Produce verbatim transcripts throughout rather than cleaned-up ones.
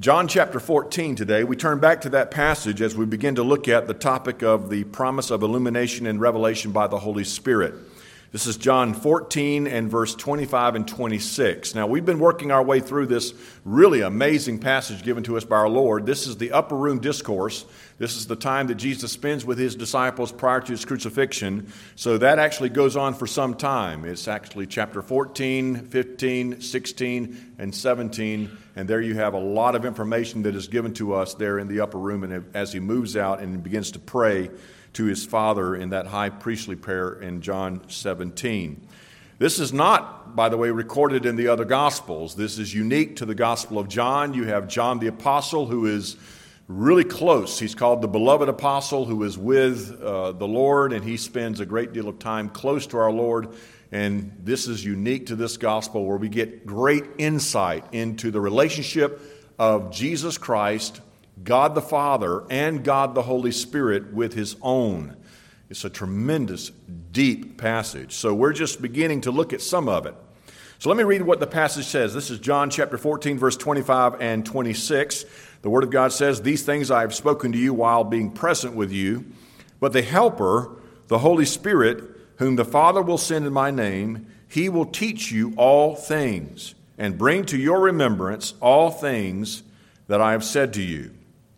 John chapter fourteen today. We turn back to that passage as we begin to look at the topic of the promise of illumination and revelation by the Holy Spirit. This is John fourteen and verse twenty-five and twenty-six. Now, we've been working our way through this really amazing passage given to us by our Lord. This is the upper room discourse. This is the time that Jesus spends with his disciples prior to his crucifixion. So that actually goes on for some time. It's actually chapter fourteen, fifteen, sixteen, and seventeen. And there you have a lot of information that is given to us there in the upper room, and as he moves out and begins to pray to his Father in that high priestly prayer in John seventeen. This is not, by the way, recorded in the other Gospels. This is unique to the Gospel of John. You have John the Apostle, who is really close. He's called the beloved apostle, who is with uh, the Lord, and he spends a great deal of time close to our Lord. And this is unique to this gospel, where we get great insight into the relationship of Jesus Christ, God the Father, and God the Holy Spirit with his own. It's a tremendous, deep passage. So we're just beginning to look at some of it. So let me read what the passage says. This is John chapter fourteen, verse twenty-five and twenty-six. The Word of God says, "These things I have spoken to you while being present with you, but the Helper, the Holy Spirit, whom the Father will send in my name, he will teach you all things and bring to your remembrance all things that I have said to you."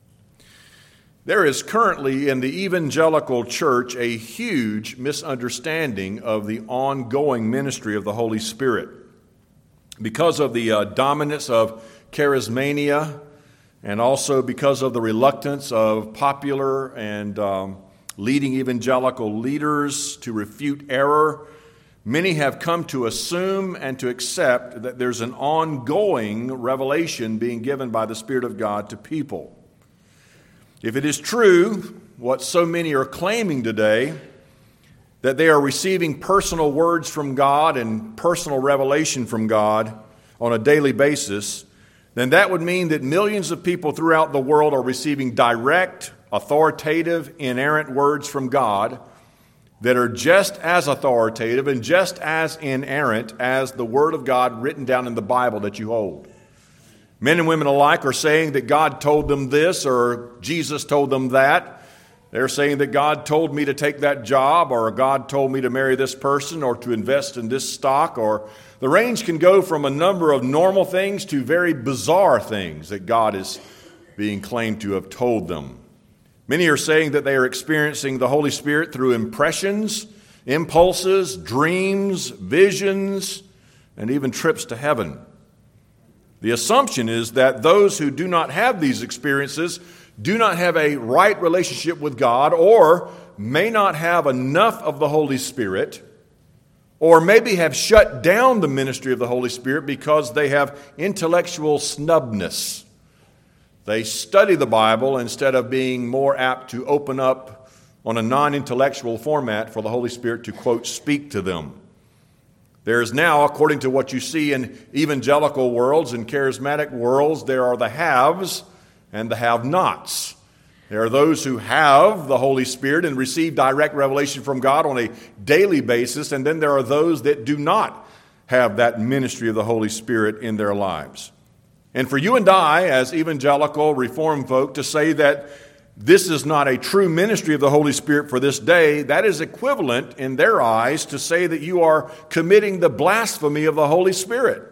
There is currently in the evangelical church a huge misunderstanding of the ongoing ministry of the Holy Spirit. Because of the uh, dominance of charismania, and also because of the reluctance of popular and um, leading evangelical leaders to refute error, many have come to assume and to accept that there's an ongoing revelation being given by the Spirit of God to people. If it is true, what so many are claiming today, that they are receiving personal words from God and personal revelation from God on a daily basis, then that would mean that millions of people throughout the world are receiving direct, authoritative, inerrant words from God that are just as authoritative and just as inerrant as the Word of God written down in the Bible that you hold. Men and women alike are saying that God told them this or Jesus told them that. They're saying that God told me to take that job, or God told me to marry this person, or to invest in this stock, or the range can go from a number of normal things to very bizarre things that God is being claimed to have told them. Many are saying that they are experiencing the Holy Spirit through impressions, impulses, dreams, visions, and even trips to heaven. The assumption is that those who do not have these experiences do not have a right relationship with God, or may not have enough of the Holy Spirit, or maybe have shut down the ministry of the Holy Spirit because they have intellectual snubness. They study the Bible instead of being more apt to open up on a non-intellectual format for the Holy Spirit to, quote, speak to them. There is now, according to what you see in evangelical worlds and charismatic worlds, there are the haves and the have-nots. There are those who have the Holy Spirit and receive direct revelation from God on a daily basis, and then there are those that do not have that ministry of the Holy Spirit in their lives. And for you and I, as evangelical Reformed folk, to say that this is not a true ministry of the Holy Spirit for this day, that is equivalent in their eyes to say that you are committing the blasphemy of the Holy Spirit.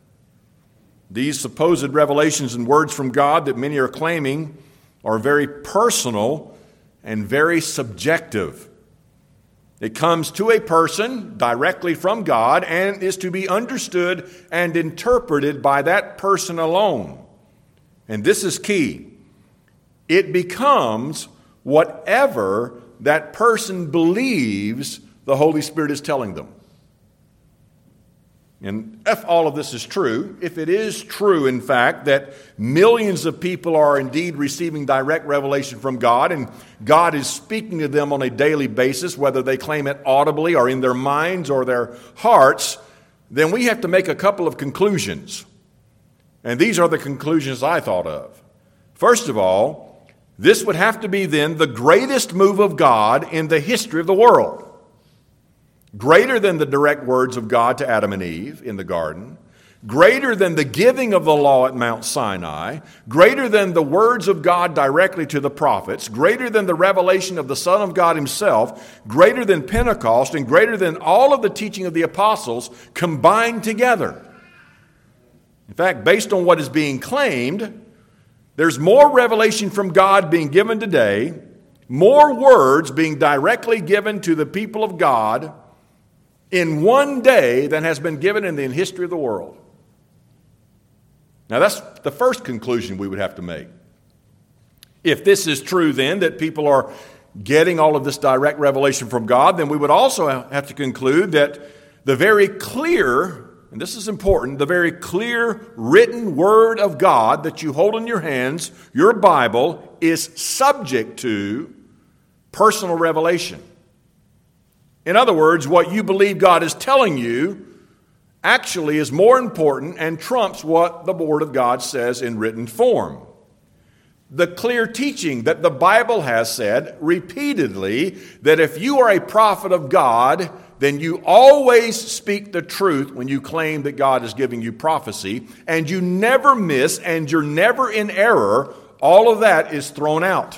These supposed revelations and words from God that many are claiming are very personal and very subjective. It comes to a person directly from God and is to be understood and interpreted by that person alone. And this is key. It becomes whatever that person believes the Holy Spirit is telling them. And if all of this is true, if it is true, in fact, that millions of people are indeed receiving direct revelation from God, and God is speaking to them on a daily basis, whether they claim it audibly or in their minds or their hearts, then we have to make a couple of conclusions. And these are the conclusions I thought of. First of all, this would have to be then the greatest move of God in the history of the world. Greater than the direct words of God to Adam and Eve in the garden. greater than the giving of the law at Mount Sinai, greater than the words of God directly to the prophets, greater than the revelation of the Son of God himself, greater than Pentecost, and greater than all of the teaching of the apostles combined together. In fact, based on what is being claimed, there's more revelation from God being given today, more words being directly given to the people of God in one day than has been given in the history of the world. Now, that's the first conclusion we would have to make. If this is true, then, that people are getting all of this direct revelation from God, then we would also have to conclude that the very clear, and this is important, the very clear written word of God that you hold in your hands, your Bible, is subject to personal revelation. In other words, what you believe God is telling you actually is more important and trumps what the Word of God says in written form. The clear teaching that the Bible has said repeatedly that if you are a prophet of God, then you always speak the truth when you claim that God is giving you prophecy, and you never miss and you're never in error. All of that is thrown out.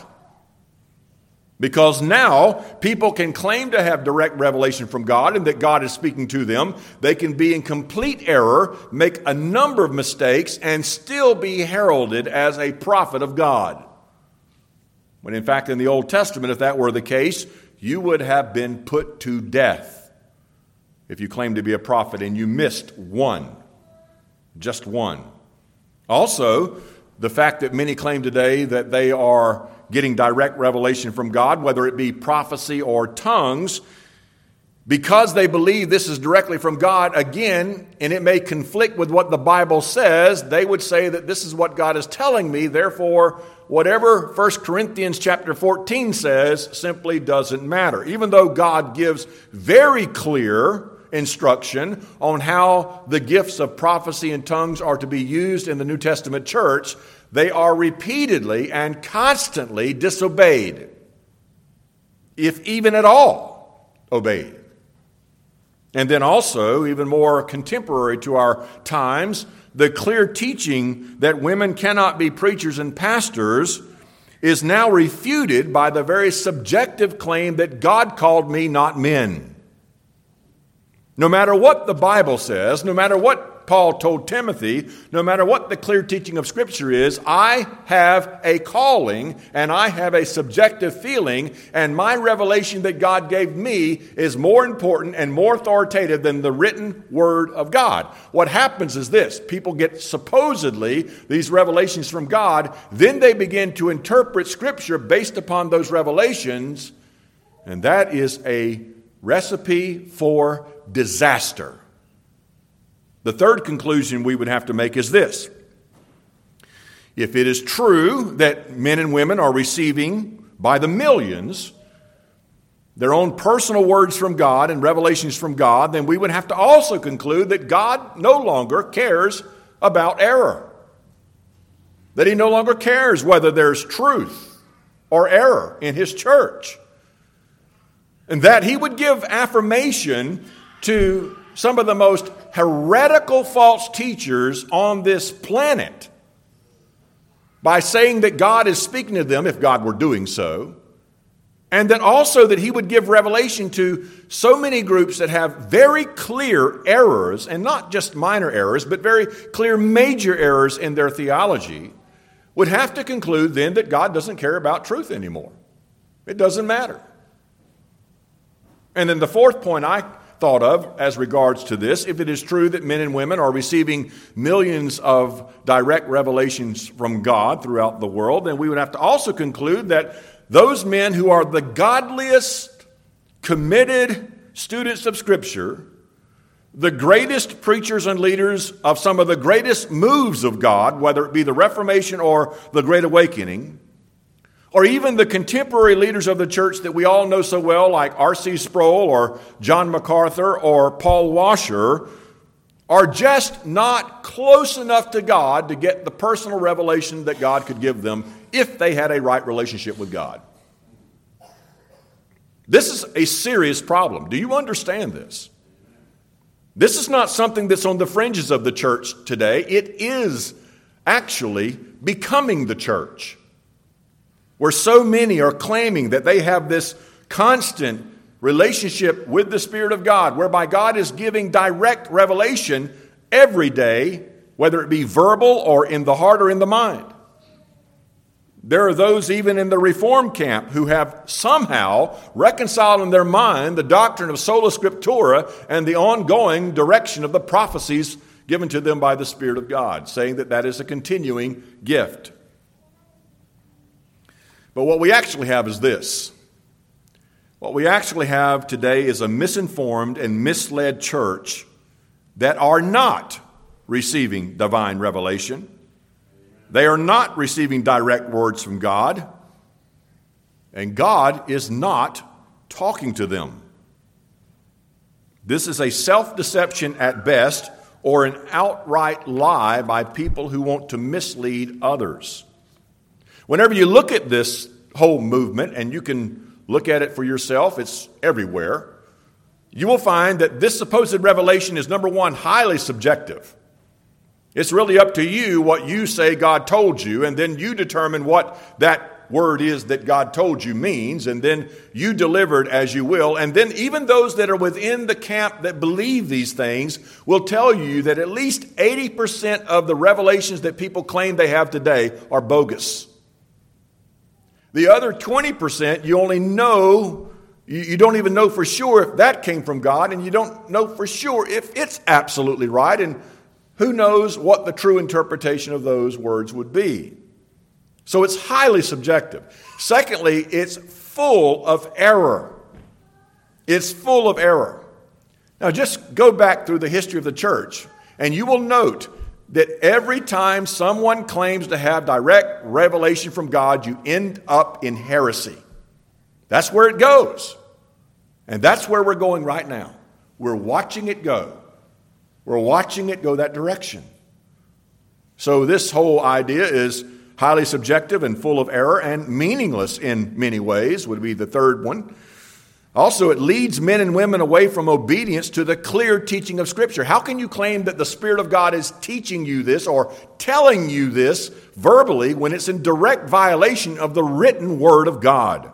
Because now people can claim to have direct revelation from God and that God is speaking to them. They can be in complete error, make a number of mistakes, and still be heralded as a prophet of God. When in fact in the Old Testament, if that were the case, you would have been put to death if you claimed to be a prophet and you missed one. Just one. Also, the fact that many claim today that they are getting direct revelation from God, whether it be prophecy or tongues, because they believe this is directly from God, again, and it may conflict with what the Bible says, they would say that this is what God is telling me, therefore, whatever First Corinthians chapter fourteen says simply doesn't matter. Even though God gives very clear instruction on how the gifts of prophecy and tongues are to be used in the New Testament church, they are repeatedly and constantly disobeyed, if even at all obeyed. And then also, even more contemporary to our times, the clear teaching that women cannot be preachers and pastors is now refuted by the very subjective claim that God called me, not men. No matter what the Bible says, no matter what Paul told Timothy, no matter what the clear teaching of Scripture is, I have a calling and I have a subjective feeling, and my revelation that God gave me is more important and more authoritative than the written Word of God. What happens is this: people get supposedly these revelations from God, then they begin to interpret Scripture based upon those revelations, and that is a recipe for disaster. The third conclusion we would have to make is this: if it is true that men and women are receiving by the millions their own personal words from God and revelations from God, then we would have to also conclude that God no longer cares about error. That He no longer cares whether there's truth or error in His church. And that He would give affirmation to some of the most heretical false teachers on this planet by saying that God is speaking to them, if God were doing so, and that also that He would give revelation to so many groups that have very clear errors, and not just minor errors, but very clear major errors in their theology, would have to conclude then that God doesn't care about truth anymore. It doesn't matter. And then the fourth point I thought of as regards to this, if it is true that men and women are receiving millions of direct revelations from God throughout the world, then we would have to also conclude that those men who are the godliest, committed students of Scripture, the greatest preachers and leaders of some of the greatest moves of God, whether it be the Reformation or the Great Awakening, or even the contemporary leaders of the church that we all know so well, like R C Sproul or John MacArthur or Paul Washer, are just not close enough to God to get the personal revelation that God could give them if they had a right relationship with God. This is a serious problem. Do you understand this? This is not something that's on the fringes of the church today. It is actually becoming the church, where so many are claiming that they have this constant relationship with the Spirit of God, whereby God is giving direct revelation every day, whether it be verbal or in the heart or in the mind. There are those even in the Reformed camp who have somehow reconciled in their mind the doctrine of sola scriptura and the ongoing direction of the prophecies given to them by the Spirit of God, saying that that is a continuing gift. But what we actually have is this. What we actually have today is a misinformed and misled church that are not receiving divine revelation. They are not receiving direct words from God, and God is not talking to them. This is a self-deception at best, or an outright lie by people who want to mislead others. Whenever you look at this whole movement, and you can look at it for yourself, it's everywhere, you will find that this supposed revelation is, number one, highly subjective. It's really up to you what you say God told you, and then you determine what that word is that God told you means, and then you deliver it as you will. And then even those that are within the camp that believe these things will tell you that at least eighty percent of the revelations that people claim they have today are bogus. The other twenty percent, you only know, you, you don't even know for sure if that came from God, and you don't know for sure if it's absolutely right, and who knows what the true interpretation of those words would be. So it's highly subjective. Secondly, it's full of error. It's full of error. Now just go back through the history of the church, and you will note that every time someone claims to have direct revelation from God, you end up in heresy. That's where it goes. And that's where we're going right now. We're watching it go. We're watching it go that direction. So this whole idea is highly subjective and full of error and meaningless in many ways, would be the third one. Also, it leads men and women away from obedience to the clear teaching of Scripture. How can you claim that the Spirit of God is teaching you this or telling you this verbally when it's in direct violation of the written Word of God?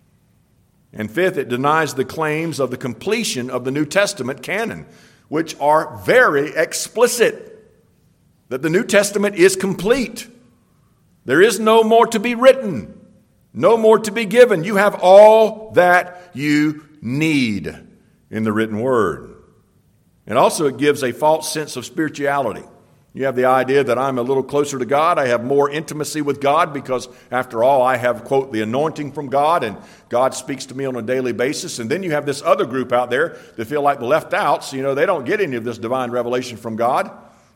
And fifth, it denies the claims of the completion of the New Testament canon, which are very explicit, that the New Testament is complete. There is no more to be written, no more to be given. You have all that you need in the written word. And also it gives a false sense of spirituality. You have the idea that I'm a little closer to God. I have more intimacy with God because, after all, I have, quote, the anointing from God, and God speaks to me on a daily basis. And then you have this other group out there that feel like left out, so, you know, they don't get any of this divine revelation from God.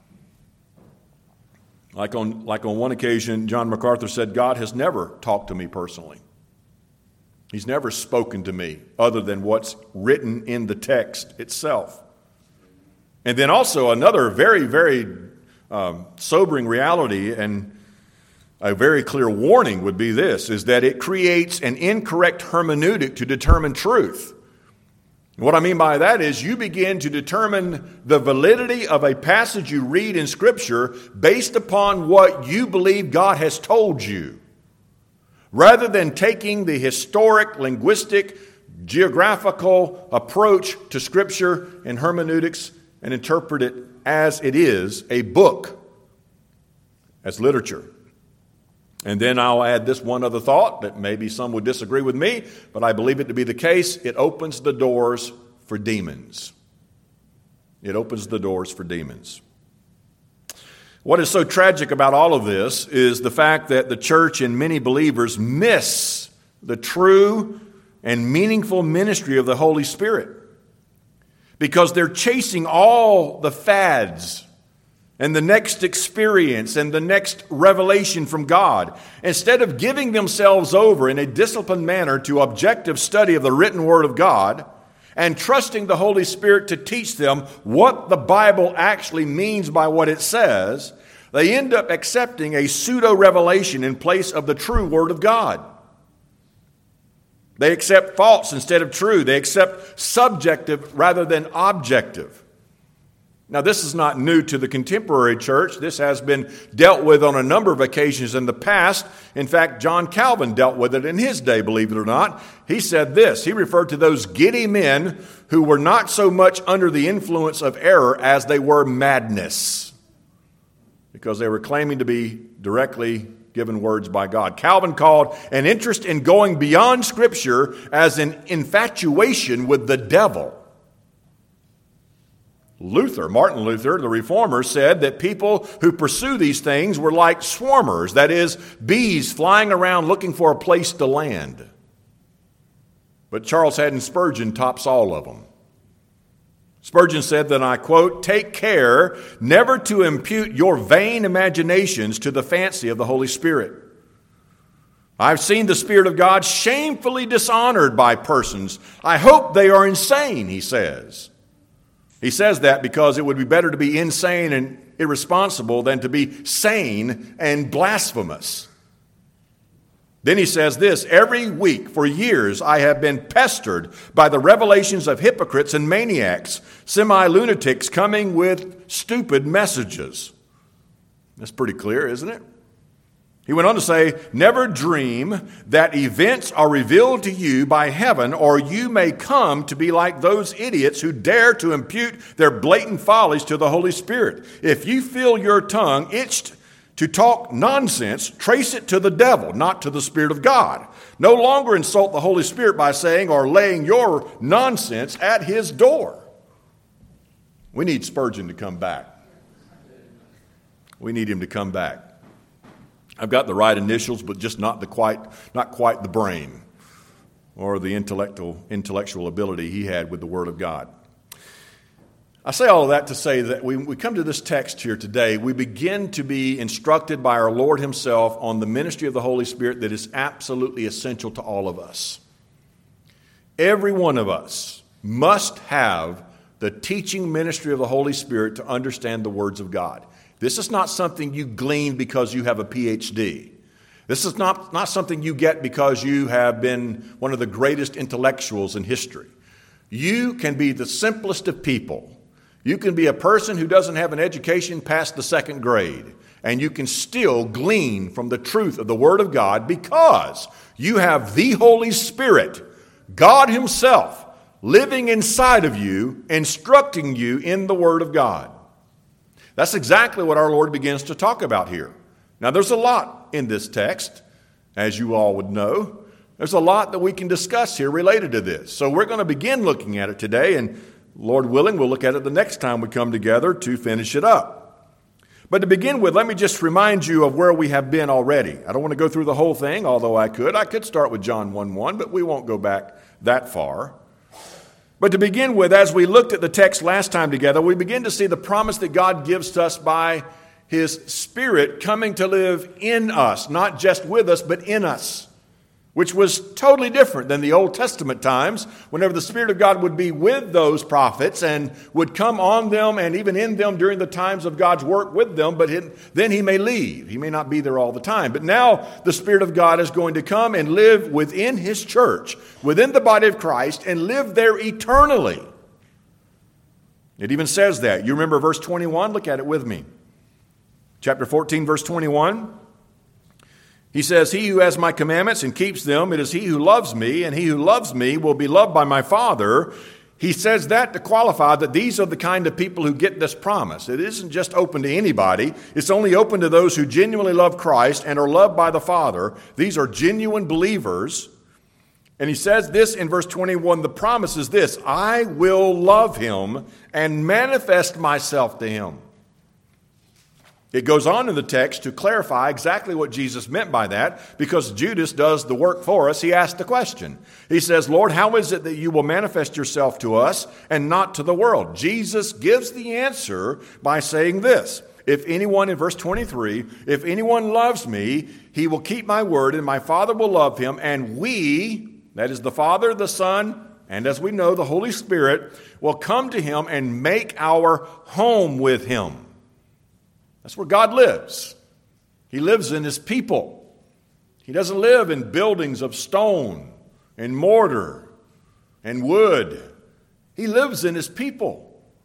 Like on, like on one occasion, John MacArthur said, God has never talked to me personally. He's never spoken to me other than what's written in the text itself. And then also another very, very Um, sobering reality and a very clear warning would be this, is that it creates an incorrect hermeneutic to determine truth. And what I mean by that is you begin to determine the validity of a passage you read in Scripture based upon what you believe God has told you, rather than taking the historic, linguistic, geographical approach to Scripture and hermeneutics and interpret it as it is, a book, as literature. And then I'll add this one other thought that maybe some would disagree with me, but I believe it to be the case. It opens the doors for demons. It opens the doors for demons. What is so tragic about all of this is the fact that the church and many believers miss the true and meaningful ministry of the Holy Spirit, because they're chasing all the fads and the next experience and the next revelation from God, instead of giving themselves over in a disciplined manner to objective study of the written Word of God and trusting the Holy Spirit to teach them what the Bible actually means by what it says. They end up accepting a pseudo-revelation in place of the true Word of God. They accept false instead of true. They accept subjective rather than objective. Now, this is not new to the contemporary church. This has been dealt with on a number of occasions in the past. In fact, John Calvin dealt with it in his day, believe it or not. He said this. He referred to those giddy men who were not so much under the influence of error as they were madness, because they were claiming to be directly given words by God. Calvin called an interest in going beyond Scripture as an infatuation with the devil. Luther, Martin Luther, the reformer, said that people who pursue these things were like swarmers, that is, bees flying around looking for a place to land. But Charles Haddon Spurgeon tops all of them. Spurgeon said that, I quote, "Take care never to impute your vain imaginations to the fancy of the Holy Spirit. I've seen the Spirit of God shamefully dishonored by persons. I hope they are insane," he says. He says that because it would be better to be insane and irresponsible than to be sane and blasphemous. Then he says this, "Every week for years I have been pestered by the revelations of hypocrites and maniacs, semi-lunatics coming with stupid messages." That's pretty clear, isn't it? He went on to say, "Never dream that events are revealed to you by heaven, or you may come to be like those idiots who dare to impute their blatant follies to the Holy Spirit. If you feel your tongue itched to talk nonsense, trace it to the devil, not to the Spirit of God. No longer insult the Holy Spirit by saying or laying your nonsense at his door." We need Spurgeon to come back. We need him to come back. I've got the right initials, but just not the quite, not quite the brain or the intellectual, intellectual ability he had with the Word of God. I say all of that to say that we, we come to this text here today, we begin to be instructed by our Lord himself on the ministry of the Holy Spirit that is absolutely essential to all of us. Every one of us must have the teaching ministry of the Holy Spirit to understand the words of God. This is not something you glean because you have a P H D. This is not, not something you get because you have been one of the greatest intellectuals in history. You can be the simplest of people. You can be a person who doesn't have an education past the second grade, and you can still glean from the truth of the Word of God because you have the Holy Spirit, God himself, living inside of you, instructing you in the Word of God. That's exactly what our Lord begins to talk about here. Now, there's a lot in this text, as you all would know. There's a lot that we can discuss here related to this. So we're going to begin looking at it today, and Lord willing, we'll look at it the next time we come together to finish it up. But to begin with, let me just remind you of where we have been already. I don't want to go through the whole thing, although I could. I could start with John one one, but we won't go back that far. But to begin with, as we looked at the text last time together, we begin to see the promise that God gives to us by his Spirit coming to live in us, not just with us, but in us, which was totally different than the Old Testament times, whenever the Spirit of God would be with those prophets and would come on them and even in them during the times of God's work with them, but then he may leave. He may not be there all the time. But now the Spirit of God is going to come and live within his church, within the body of Christ, and live there eternally. It even says that. You remember verse twenty-one? Look at it with me. Chapter fourteen, verse twenty-one. He says, "He who has my commandments and keeps them, it is he who loves me, and he who loves me will be loved by my Father." He says that to qualify that these are the kind of people who get this promise. It isn't just open to anybody. It's only open to those who genuinely love Christ and are loved by the Father. These are genuine believers. And he says this in verse twenty-one, the promise is this: "I will love him and manifest myself to him." It goes on in the text to clarify exactly what Jesus meant by that, because Judas does the work for us. He asked the question. He says, "Lord, how is it that you will manifest yourself to us and not to the world?" Jesus gives the answer by saying this: "If anyone," in verse twenty-three, "if anyone loves me, he will keep my word, and my Father will love him, and we," that is the Father, the Son, and as we know, the Holy Spirit, "will come to him and make our home with him." That's where God lives. He lives in his people. He doesn't live in buildings of stone and mortar and wood. He lives in his people.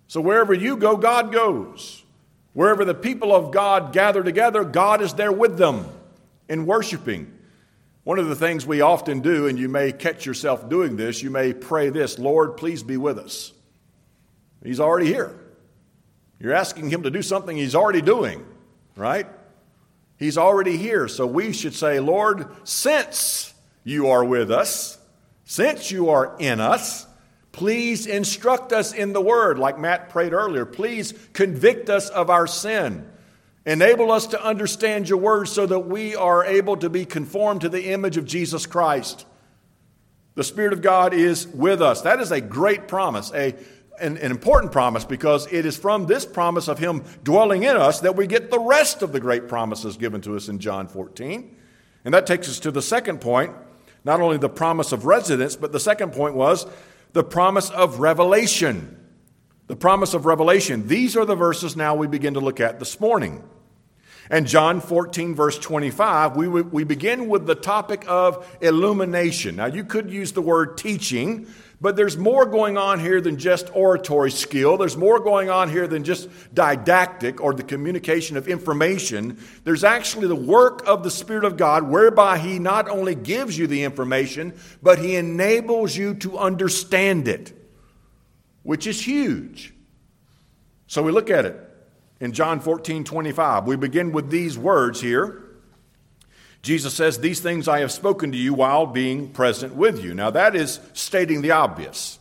So wherever you go, God goes. Wherever the people of God gather together, God is there with them in worshiping. One of the things we often do, and you may catch yourself doing this, you may pray this: Lord, please be with us. He's already here. You're asking him to do something he's already doing, right? He's already here. So we should say, Lord, since you are with us, since you are in us, please instruct us in the word, like Matt prayed earlier. Please convict us of our sin. Enable us to understand your word so that we are able to be conformed to the image of Jesus Christ. The Spirit of God is with us. That is a great promise, a, an, an important promise, because it is from this promise of him dwelling in us that we get the rest of the great promises given to us in John fourteen. And that takes us to the second point, not only the promise of residence, but the second point was the promise of revelation. The promise of revelation. These are the verses now we begin to look at this morning. And John fourteen, verse twenty-five, we, we begin with the topic of illumination. Now, you could use the word teaching, but there's more going on here than just oratory skill. There's more going on here than just didactic or the communication of information. There's actually the work of the Spirit of God, whereby he not only gives you the information, but he enables you to understand it, which is huge. So we look at it. In John fourteen, twenty-five, we begin with these words here. Jesus says, "These things I have spoken to you while being present with you." Now that is stating the obvious.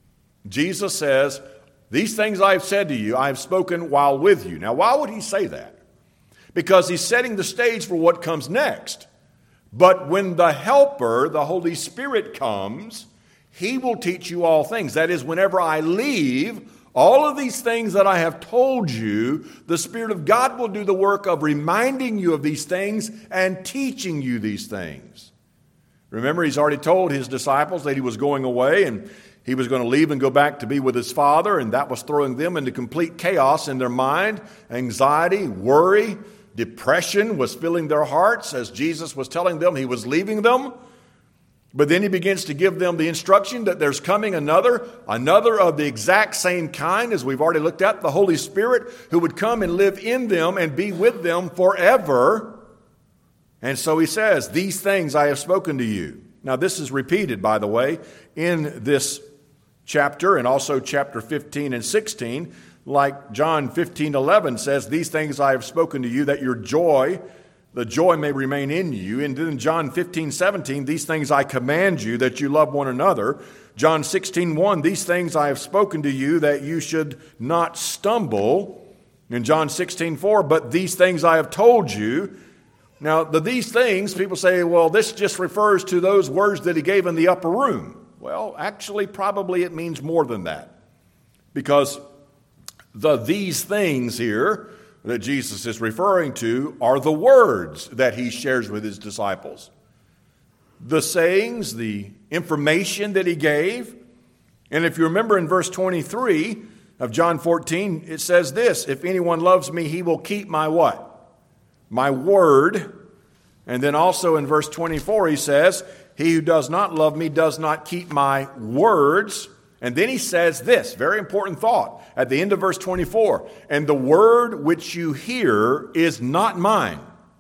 Jesus says, "These things I have said to you, I have spoken while with you." Now why would he say that? Because he's setting the stage for what comes next. But when the Helper, the Holy Spirit, comes, he will teach you all things. That is, whenever I leave, all of these things that I have told you, the Spirit of God will do the work of reminding you of these things and teaching you these things. Remember, he's already told his disciples that he was going away and he was going to leave and go back to be with his Father, and that was throwing them into complete chaos in their mind. Anxiety, worry, depression was filling their hearts as Jesus was telling them he was leaving them. But then he begins to give them the instruction that there's coming another, another of the exact same kind as we've already looked at, the Holy Spirit, who would come and live in them and be with them forever. And so he says, "These things I have spoken to you." Now this is repeated, by the way, in this chapter and also chapter fifteen and sixteen. Like John fifteen eleven says, "These things I have spoken to you, that your joy the joy may remain in you." And then John fifteen, seventeen, "These things I command you, that you love one another." John sixteen, one, "These things I have spoken to you, that you should not stumble." In John sixteen, four, "But these things I have told you." Now, the these things, people say, well, this just refers to those words that he gave in the upper room. Well, actually, probably it means more than that. Because the these things here that Jesus is referring to are the words that he shares with his disciples. The sayings, the information that he gave. And if you remember in verse twenty-three of John fourteen, it says this: "If anyone loves me, he will keep my" what? "My word." And then also in verse twenty-four, he says, "He who does not love me does not keep my words." And then he says this, very important thought, at the end of verse twenty-four, "And the word which you hear is not mine,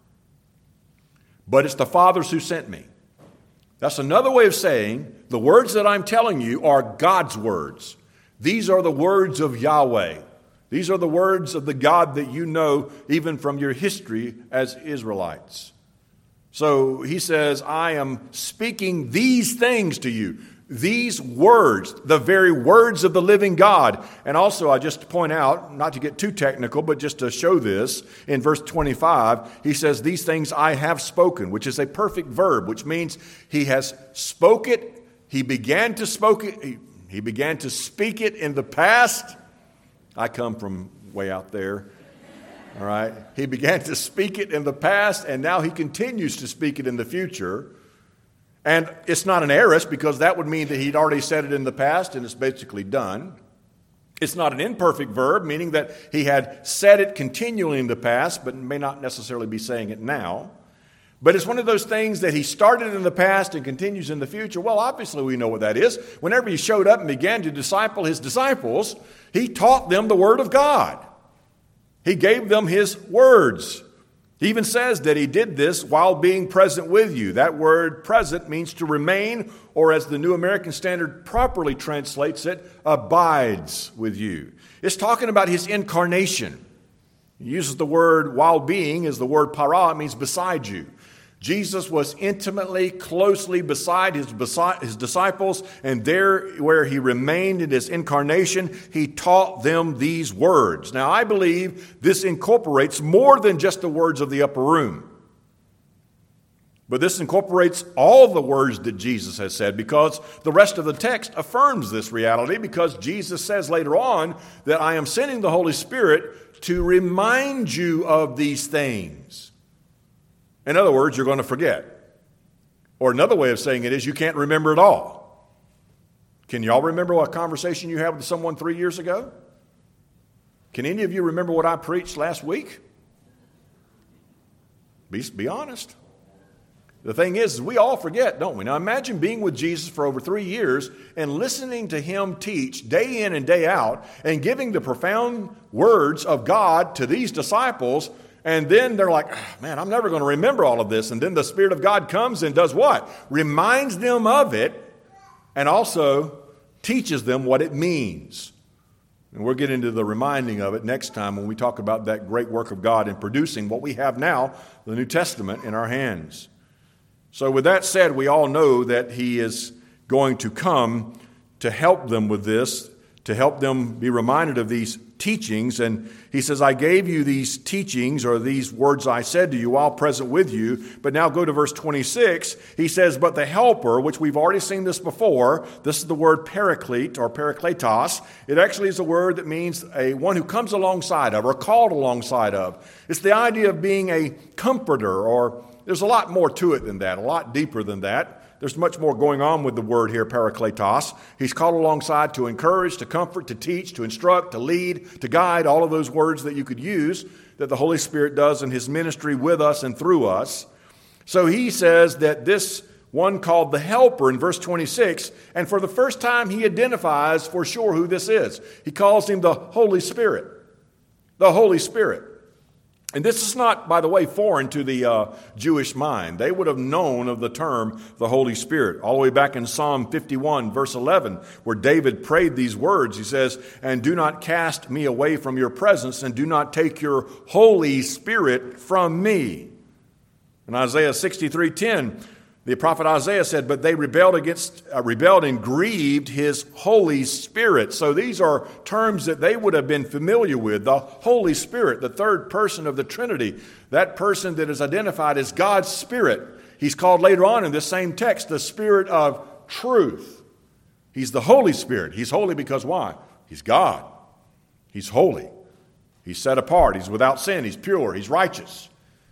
but it's the Father's who sent me." That's another way of saying the words that I'm telling you are God's words. These are the words of Yahweh. These are the words of the God that you know even from your history as Israelites. So he says, "I am speaking these things to you." These words, the very words of the living God. And also, I just point out, not to get too technical, but just to show this, in verse twenty-five, he says, "These things I have spoken," which is a perfect verb, which means he has spoke it, he began to spoke it, he, he began to speak it in the past. I come from way out there. All right. He began to speak it in the past, and now he continues to speak it in the future. And it's not an aorist, because that would mean that he'd already said it in the past and it's basically done. It's not an imperfect verb, meaning that he had said it continually in the past, but may not necessarily be saying it now. But it's one of those things that he started in the past and continues in the future. Well, obviously we know what that is. Whenever he showed up and began to disciple his disciples, he taught them the Word of God. He gave them his words. He even says that he did this while being present with you. That word present means to remain, or as the New American Standard properly translates it, abides with you. It's talking about his incarnation. He uses the word while being is the word para. It means beside you. Jesus was intimately, closely beside his, beside his disciples, and there where he remained in his incarnation, he taught them these words. Now, I believe this incorporates more than just the words of the upper room. But this incorporates all the words that Jesus has said, because the rest of the text affirms this reality, because Jesus says later on that I am sending the Holy Spirit to remind you of these things. In other words, you're going to forget. Or another way of saying it is you can't remember it all. Can y'all remember what conversation you had with someone three years ago? Can any of you remember what I preached last week? Be, be honest. The thing is, is, we all forget, don't we? Now imagine being with Jesus for over three years and listening to him teach day in and day out and giving the profound words of God to these disciples. And then they're like, oh, man, I'm never going to remember all of this. And then the Spirit of God comes and does what? Reminds them of it and also teaches them what it means. And we'll get into the reminding of it next time when we talk about that great work of God in producing what we have now, the New Testament, in our hands. So with that said, we all know that he is going to come to help them with this, to help them be reminded of these teachings. And he says, I gave you these teachings, or these words I said to you while present with you. But now go to verse twenty-six. He says, but the helper, which we've already seen this before, this is the word paraclete or parakletos. It actually is a word that means a one who comes alongside of or called alongside of. It's the idea of being a comforter, or there's a lot more to it than that, a lot deeper than that. There's much more going on with the word here, parakletos. He's called alongside to encourage, to comfort, to teach, to instruct, to lead, to guide, all of those words that you could use that the Holy Spirit does in his ministry with us and through us. So he says that this one called the helper in verse twenty-six, and for the first time he identifies for sure who this is. He calls him the Holy Spirit. The Holy Spirit. And this is not, by the way, foreign to the uh, Jewish mind. They would have known of the term the Holy Spirit. All the way back in Psalm fifty-one, verse eleven, where David prayed these words. He says, and do not cast me away from your presence, and do not take your Holy Spirit from me. In Isaiah sixty-three ten, the prophet Isaiah said, but they rebelled against, uh, rebelled and grieved his Holy Spirit. So these are terms that they would have been familiar with. The Holy Spirit, the third person of the Trinity, that person that is identified as God's Spirit. He's called later on in this same text, the Spirit of truth. He's the Holy Spirit. He's holy because why? He's God. He's holy. He's set apart. He's without sin. He's pure. He's righteous.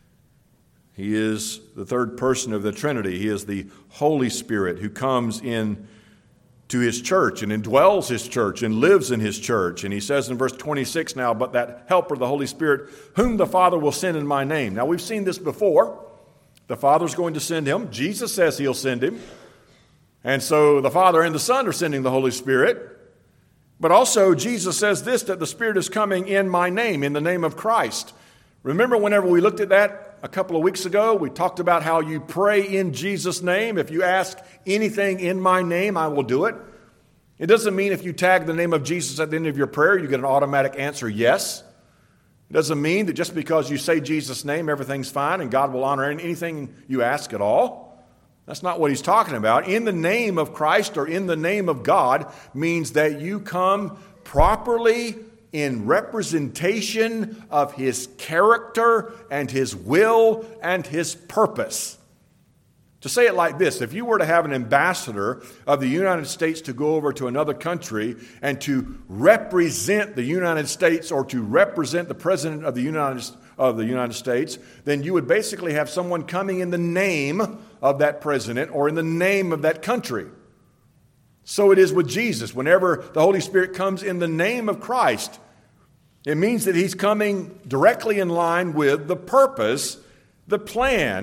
He is the third person of the Trinity. He is the Holy Spirit who comes in to his church and indwells his church and lives in his church. And he says in verse twenty-six now, but that helper, the Holy Spirit, whom the Father will send in my name. Now we've seen this before. The Father's going to send him. Jesus says he'll send him. And so the Father and the Son are sending the Holy Spirit. But also Jesus says this, that the Spirit is coming in my name, in the name of Christ. Remember whenever we looked at that a couple of weeks ago, we talked about how you pray in Jesus' name. If you ask anything in my name, I will do it. It doesn't mean if you tag the name of Jesus at the end of your prayer, you get an automatic answer yes. It doesn't mean that just because you say Jesus' name, everything's fine and God will honor anything you ask at all. That's not what he's talking about. In the name of Christ or in the name of God means that you come properly in representation of his character and his will and his purpose. To say it like this, if you were to have an ambassador of the United States to go over to another country and to represent the United States or to represent the President of the United, of the United States, then you would basically have someone coming in the name of that president or in the name of that country. So it is with Jesus. Whenever the Holy Spirit comes in the name of Christ, it means that he's coming directly in line with the purpose, the plan,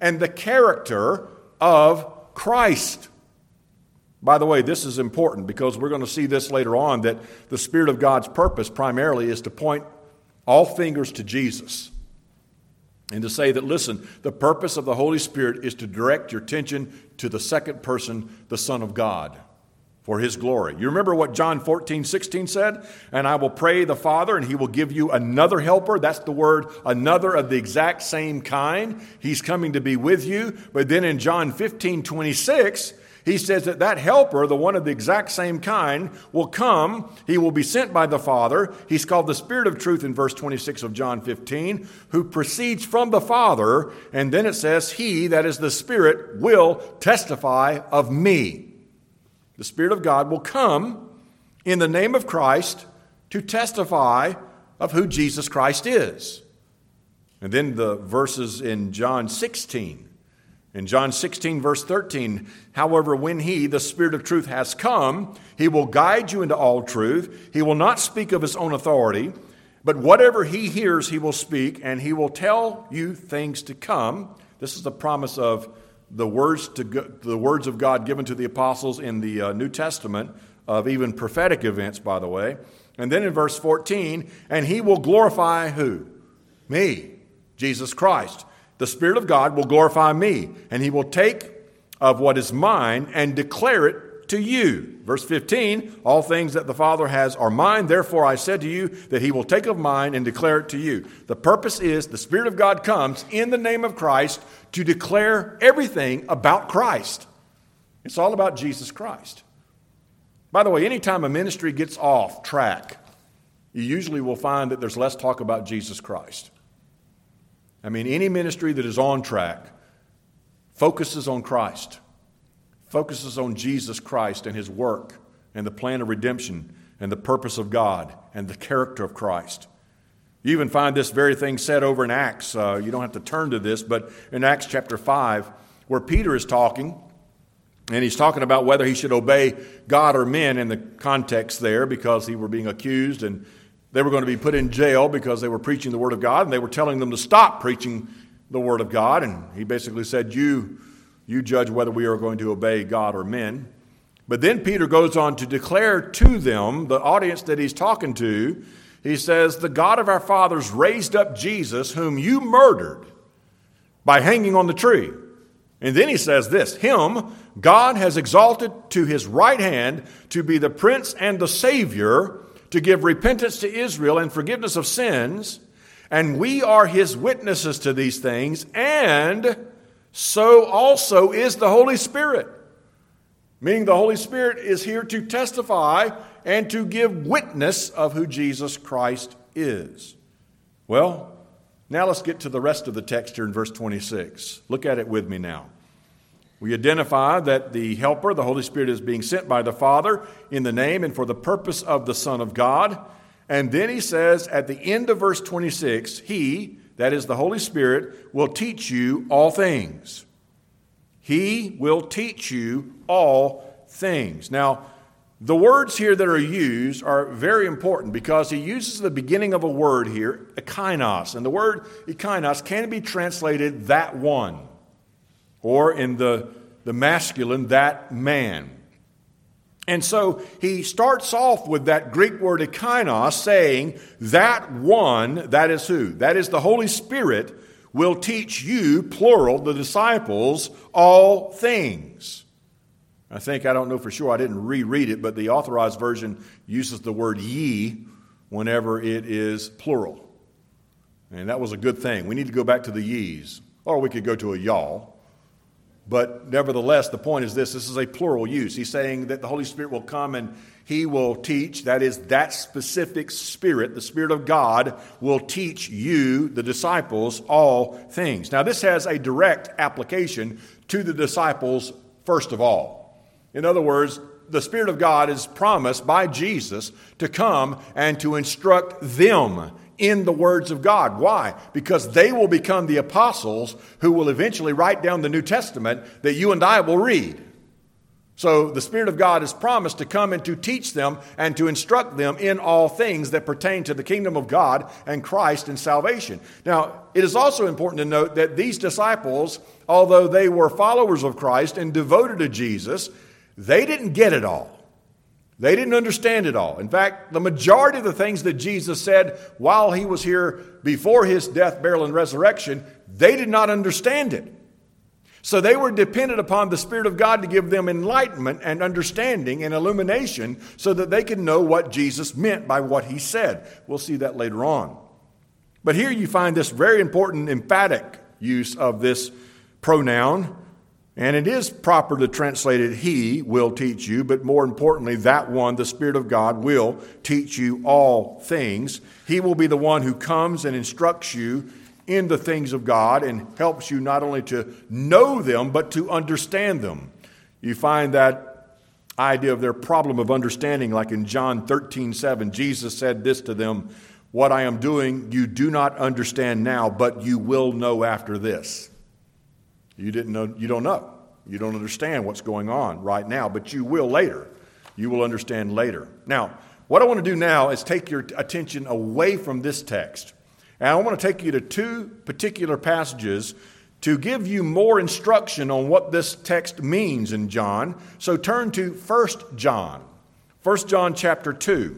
and the character of Christ. By the way, this is important because we're going to see this later on, that the Spirit of God's purpose primarily is to point all fingers to Jesus. And to say that, listen, the purpose of the Holy Spirit is to direct your attention to the second person, the Son of God, for His glory. You remember what John fourteen sixteen said? And I will pray the Father, and He will give you another helper. That's the word, another of the exact same kind. He's coming to be with you. But then in John fifteen twenty-six, He says that that helper, the one of the exact same kind, will come. He will be sent by the Father. He's called the Spirit of truth in verse twenty-six of John fifteen, who proceeds from the Father. And then it says, He, that is the Spirit, will testify of me. The Spirit of God will come in the name of Christ to testify of who Jesus Christ is. And then the verses in John sixteen. In John sixteen, verse thirteen, however, when He, the Spirit of truth, has come, He will guide you into all truth. He will not speak of His own authority, but whatever He hears, He will speak, and He will tell you things to come. This is the promise of the words to go, the words of God given to the apostles in the uh, New Testament, of even prophetic events, by the way. And then in verse fourteen, and He will glorify who? Me, Jesus Christ. The Spirit of God will glorify me, and He will take of what is mine and declare it to you. Verse fifteen, all things that the Father has are mine. Therefore I said to you that He will take of mine and declare it to you. The purpose is the Spirit of God comes in the name of Christ to declare everything about Christ. It's all about Jesus Christ. By the way, anytime a ministry gets off track, you usually will find that there's less talk about Jesus Christ. I mean, any ministry that is on track focuses on Christ, focuses on Jesus Christ and His work and the plan of redemption and the purpose of God and the character of Christ. You even find this very thing said over in Acts. Uh, you don't have to turn to this, but in Acts chapter five, where Peter is talking, and he's talking about whether he should obey God or men in the context there, because he were being accused and they were going to be put in jail because they were preaching the Word of God, and they were telling them to stop preaching the Word of God. And he basically said, you, you judge whether we are going to obey God or men. But then Peter goes on to declare to them, the audience that he's talking to, he says, the God of our fathers raised up Jesus, whom you murdered by hanging on the tree. And then he says this, Him God has exalted to His right hand to be the Prince and the Savior, to give repentance to Israel and forgiveness of sins. And we are His witnesses to these things, and so also is the Holy Spirit. Meaning the Holy Spirit is here to testify and to give witness of who Jesus Christ is. Well, now let's get to the rest of the text here in verse twenty-six. Look at it with me now. We identify that the Helper, the Holy Spirit, is being sent by the Father in the name and for the purpose of the Son of God. And then he says at the end of verse twenty-six, He, that is the Holy Spirit, will teach you all things. He will teach you all things. Now, the words here that are used are very important because he uses the beginning of a word here, ekainos. And the word ekainos can be translated that one, or in the, the masculine, that man. And so he starts off with that Greek word ekainos, saying that one, that is who? That is the Holy Spirit, will teach you, plural, the disciples, all things. I think, I don't know for sure, I didn't reread it, but the Authorized Version uses the word ye whenever it is plural. And that was a good thing. We need to go back to the ye's, or we could go to a y'all. But nevertheless, the point is this, this is a plural use. He's saying that the Holy Spirit will come and He will teach, that is, that specific Spirit, the Spirit of God, will teach you, the disciples, all things. Now, this has a direct application to the disciples first of all. In other words, the Spirit of God is promised by Jesus to come and to instruct them in the words of God. Why? Because they will become the apostles who will eventually write down the New Testament that you and I will read. So the Spirit of God is promised to come and to teach them and to instruct them in all things that pertain to the kingdom of God and Christ and salvation. Now, it is also important to note that these disciples, although they were followers of Christ and devoted to Jesus, they didn't get it all. They didn't understand it all. In fact, the majority of the things that Jesus said while he was here before his death, burial, and resurrection, they did not understand it. So they were dependent upon the Spirit of God to give them enlightenment and understanding and illumination so that they could know what Jesus meant by what he said. We'll see that later on. But here you find this very important emphatic use of this pronoun. And it is proper to translate it, he will teach you, but more importantly, that one, the Spirit of God, will teach you all things. He will be the one who comes and instructs you in the things of God and helps you not only to know them, but to understand them. You find that idea of their problem of understanding, like in John thirteen seven, Jesus said this to them, "What I am doing, you do not understand now, but you will know after this." You didn't know, you don't know. You don't understand what's going on right now, but you will later. You will understand later. Now, what I want to do now is take your attention away from this text. And I want to take you to two particular passages to give you more instruction on what this text means in John. So turn to First John. First John chapter two.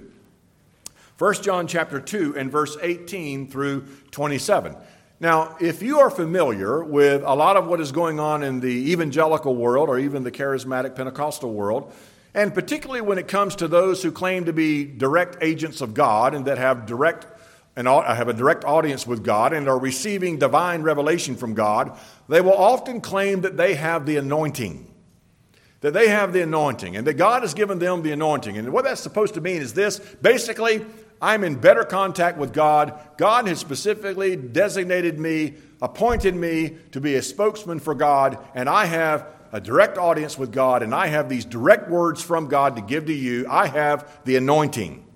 First John chapter two and verse eighteen through twenty-seven. Now, if you are familiar with a lot of what is going on in the evangelical world or even the charismatic Pentecostal world, and particularly when it comes to those who claim to be direct agents of God and that have direct and have a direct audience with God and are receiving divine revelation from God, they will often claim that they have the anointing. That they have the anointing and that God has given them the anointing. And what that's supposed to mean is this: basically, I'm in better contact with God. God has specifically designated me, appointed me to be a spokesman for God, and I have a direct audience with God, and I have these direct words from God to give to you. I have the anointing.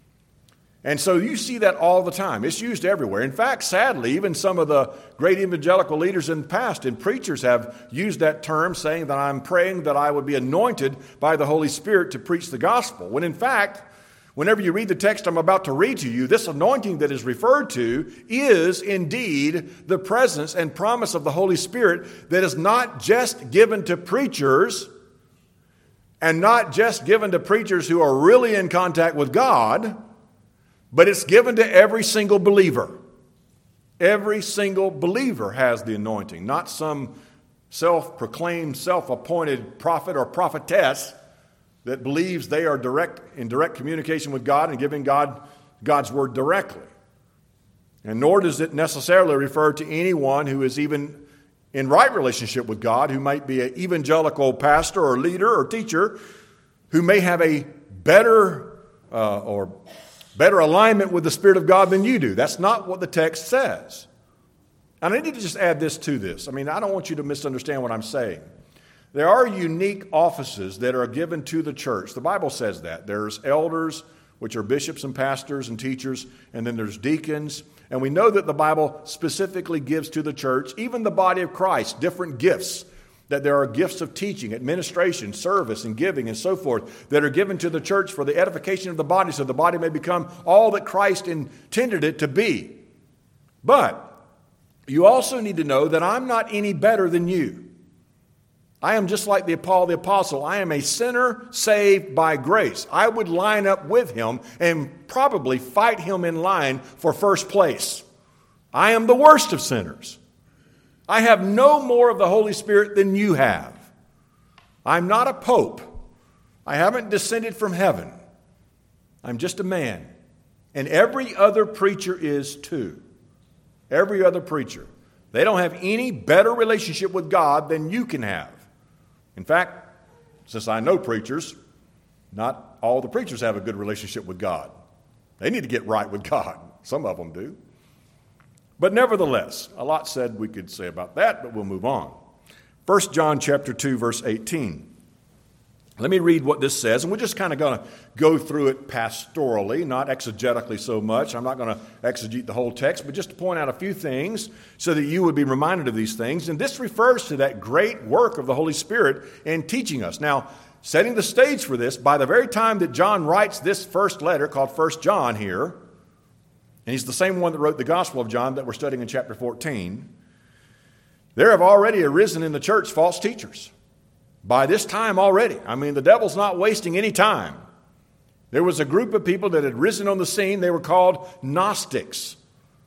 And so you see that all the time. It's used everywhere. In fact, sadly, even some of the great evangelical leaders in the past and preachers have used that term, saying that I'm praying that I would be anointed by the Holy Spirit to preach the gospel. When in fact, whenever you read the text I'm about to read to you, this anointing that is referred to is indeed the presence and promise of the Holy Spirit that is not just given to preachers and not just given to preachers who are really in contact with God, but it's given to every single believer. Every single believer has the anointing, not some self-proclaimed, self-appointed prophet or prophetess that believes they are direct in direct communication with God and giving God God's word directly. And nor does it necessarily refer to anyone who is even in right relationship with God, who might be an evangelical pastor or leader or teacher, who may have a better uh, or better alignment with the Spirit of God than you do. That's not what the text says. And I need to just add this to this. I mean, I don't want you to misunderstand what I'm saying. There are unique offices that are given to the church. The Bible says that. There's elders, which are bishops and pastors and teachers, and then there's deacons. And we know that the Bible specifically gives to the church, even the body of Christ, different gifts. That there are gifts of teaching, administration, service, and giving, and so forth, that are given to the church for the edification of the body, so the body may become all that Christ intended it to be. But you also need to know that I'm not any better than you. I am just like the Paul the Apostle. I am a sinner saved by grace. I would line up with him and probably fight him in line for first place. I am the worst of sinners. I have no more of the Holy Spirit than you have. I'm not a pope. I haven't descended from heaven. I'm just a man. And every other preacher is too. Every other preacher. They don't have any better relationship with God than you can have. In fact, since I know preachers, not all the preachers have a good relationship with God. They need to get right with God. Some of them do. But nevertheless, a lot said we could say about that, but we'll move on. First John chapter two, verse eighteen. Let me read what this says, and we're just kind of going to go through it pastorally, not exegetically so much. I'm not going to exegete the whole text, but just to point out a few things so that you would be reminded of these things. And this refers to that great work of the Holy Spirit in teaching us. Now, setting the stage for this, by the very time that John writes this first letter called First John here, and he's the same one that wrote the Gospel of John that we're studying in chapter fourteen, there have already arisen in the church false teachers. By this time already. I mean, the devil's not wasting any time. There was a group of people that had risen on the scene. They were called Gnostics.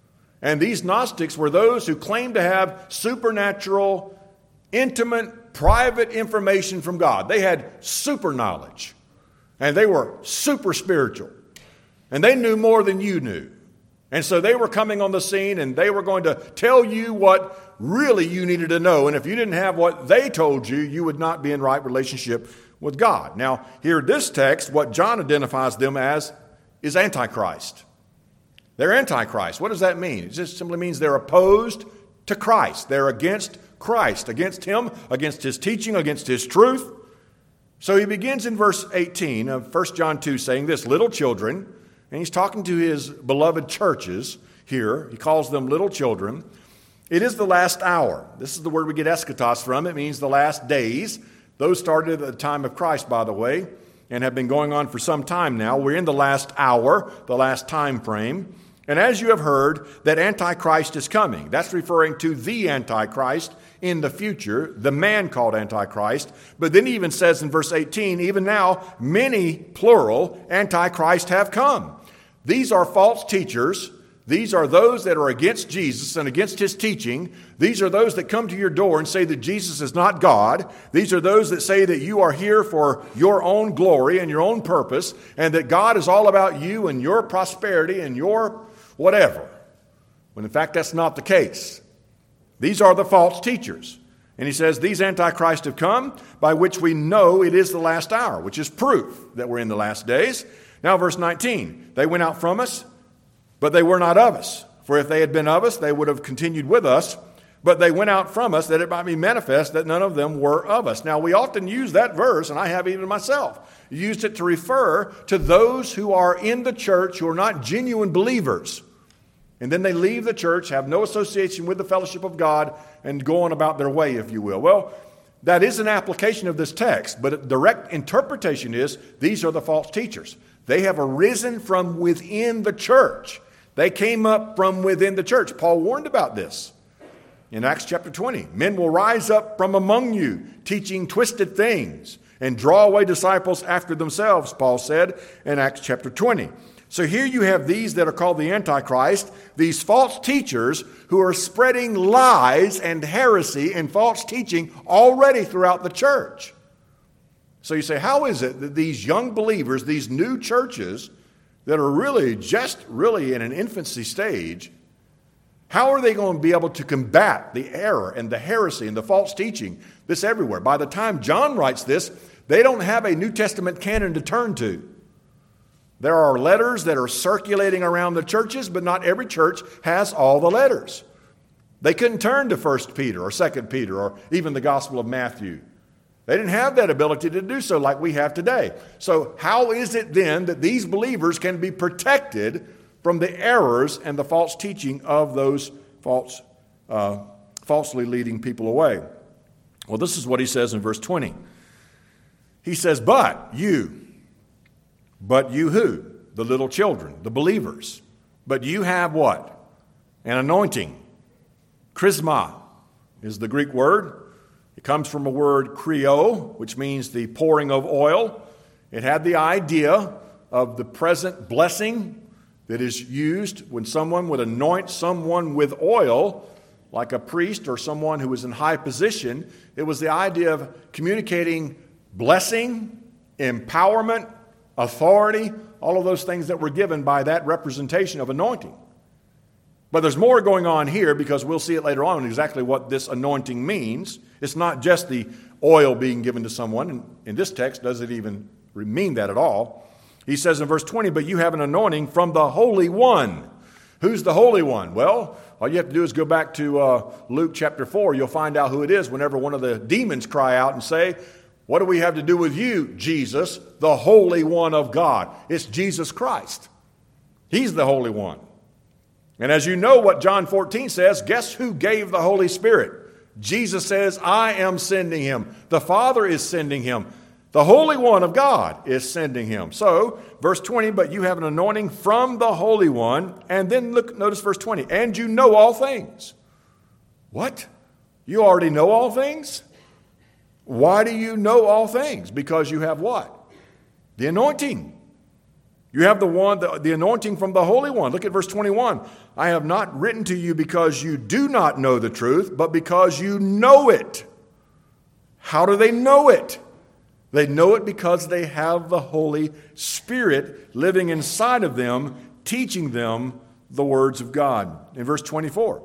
And these Gnostics were those who claimed to have supernatural, intimate, private information from God. They had super knowledge. And they were super spiritual. And they knew more than you knew. And so they were coming on the scene, and they were going to tell you what really you needed to know. And if you didn't have what they told you, you would not be in right relationship with God. Now, here in this text, what John identifies them as is Antichrist. They're Antichrist. What does that mean? It just simply means they're opposed to Christ. They're against Christ, against Him, against His teaching, against His truth. So he begins in verse eighteen of First John two saying this, little children, and he's talking to his beloved churches here. He calls them little children. It is the last hour. This is the word we get eschatos from. It means the last days. Those started at the time of Christ, by the way, and have been going on for some time now. We're in the last hour, the last time frame. And as you have heard, that Antichrist is coming. That's referring to the Antichrist in the future, the man called Antichrist. But then he even says in verse eighteen, even now, many, plural, Antichrist have come. These are false teachers. These are those that are against Jesus and against His teaching. These are those that come to your door and say that Jesus is not God. These are those that say that you are here for your own glory and your own purpose, and that God is all about you and your prosperity and your whatever. When in fact that's not the case. These are the false teachers. And he says, these Antichrists have come, by which we know it is the last hour, which is proof that we're in the last days. Now verse nineteen, they went out from us, but they were not of us. For if they had been of us, they would have continued with us. But they went out from us, that it might be manifest that none of them were of us. Now we often use that verse, and I have even myself used it to refer to those who are in the church who are not genuine believers. And then they leave the church, have no association with the fellowship of God, and go on about their way, if you will. Well, that is an application of this text, but a direct interpretation is these are the false teachers. They have arisen from within the church. They came up from within the church. Paul warned about this in Acts chapter twenty. Men will rise up from among you, teaching twisted things, and draw away disciples after themselves, Paul said in Acts chapter twenty. So here you have these that are called the Antichrist, these false teachers who are spreading lies and heresy and false teaching already throughout the church. So you say, how is it that these young believers, these new churches that are really just really in an infancy stage, how are they going to be able to combat the error and the heresy and the false teaching that's everywhere? By the time John writes this, they don't have a New Testament canon to turn to. There are letters that are circulating around the churches, but not every church has all the letters. They couldn't turn to First Peter or Second Peter or even the Gospel of Matthew. They didn't have that ability to do so like we have today. So how is it then that these believers can be protected from the errors and the false teaching of those false, uh, falsely leading people away? Well, this is what he says in verse twenty. He says, but you... But you who? The little children, the believers. But you have what? An anointing. Chrisma is the Greek word. It comes from a word kreo, which means the pouring of oil. It had the idea of the present blessing that is used when someone would anoint someone with oil, like a priest or someone who was in high position. It was the idea of communicating blessing, empowerment, authority, all of those things that were given by that representation of anointing. But there's more going on here because we'll see it later on exactly what this anointing means. It's not just the oil being given to someone. And in this text, does it even mean that at all? He says in verse twenty, but you have an anointing from the Holy One. Who's the Holy One? Well, all you have to do is go back to uh, Luke chapter four. You'll find out who it is whenever one of the demons cry out and say, what do we have to do with you, Jesus, the Holy One of God? It's Jesus Christ. He's the Holy One. And as you know what John fourteen says, guess who gave the Holy Spirit? Jesus says, I am sending him. The Father is sending him. The Holy One of God is sending him. So, verse twenty, but you have an anointing from the Holy One. And then look, notice verse twenty, and you know all things. What? You already know all things? Why do you know all things? Because you have what? The anointing. You have the one, the, the anointing from the Holy One. Look at verse twenty-one. I have not written to you because you do not know the truth, but because you know it. How do they know it? They know it because they have the Holy Spirit living inside of them, teaching them the words of God. In verse twenty-four,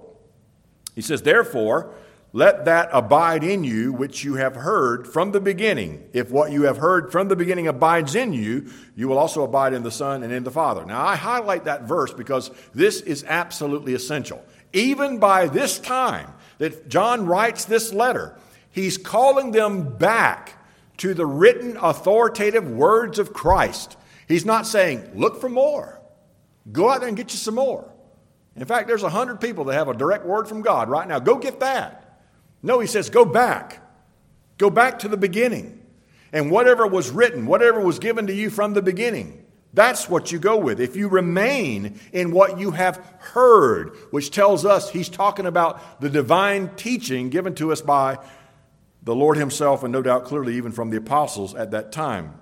he says, therefore, let that abide in you which you have heard from the beginning. If what you have heard from the beginning abides in you, you will also abide in the Son and in the Father. Now, I highlight that verse because this is absolutely essential. Even by this time that John writes this letter, he's calling them back to the written authoritative words of Christ. He's not saying, look for more. Go out there and get you some more. In fact, there's a hundred people that have a direct word from God right now. Go get that. No, he says, go back. Go back to the beginning. And whatever was written, whatever was given to you from the beginning, that's what you go with. If you remain in what you have heard, which tells us he's talking about the divine teaching given to us by the Lord himself, and no doubt clearly even from the apostles at that time.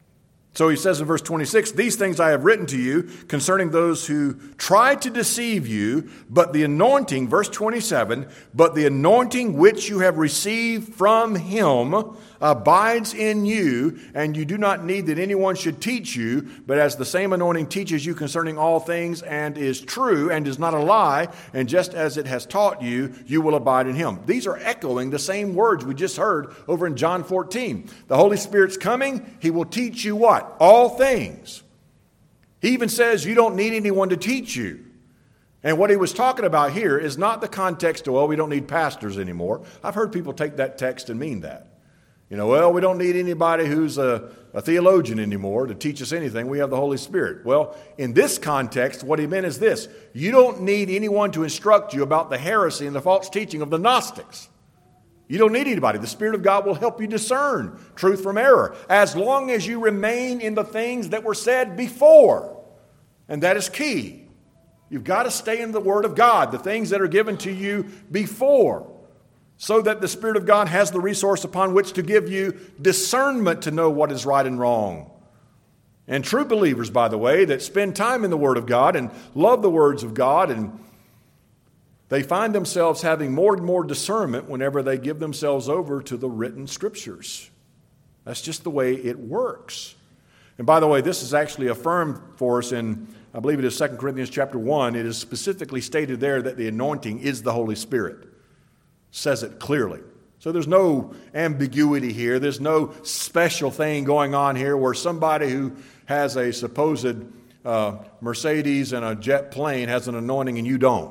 So he says in verse twenty-six, these things I have written to you concerning those who try to deceive you, but the anointing, verse twenty-seven, but the anointing which you have received from him abides in you, and you do not need that anyone should teach you, but as the same anointing teaches you concerning all things and is true and is not a lie, and just as it has taught you, you will abide in him. These are echoing the same words we just heard over in John fourteen. The Holy Spirit's coming. He will teach you what? All things. He even says you don't need anyone to teach you. And what he was talking about here is not the context of, well, we don't need pastors anymore. I've heard people take that text and mean that. You know, well, we don't need anybody who's a, a theologian anymore to teach us anything. We have the Holy Spirit. Well, in this context, what he meant is this. You don't need anyone to instruct you about the heresy and the false teaching of the Gnostics. You don't need anybody. The Spirit of God will help you discern truth from error as long as you remain in the things that were said before. And that is key. You've got to stay in the Word of God, the things that are given to you before, so that the Spirit of God has the resource upon which to give you discernment to know what is right and wrong. And true believers, by the way, that spend time in the Word of God and love the words of God, and they find themselves having more and more discernment whenever they give themselves over to the written Scriptures. That's just the way it works. And by the way, this is actually affirmed for us in, I believe it is Second Corinthians chapter one. It is specifically stated there that the anointing is the Holy Spirit. It says it clearly. So there's no ambiguity here. There's no special thing going on here where somebody who has a supposed uh, Mercedes and a jet plane has an anointing and you don't.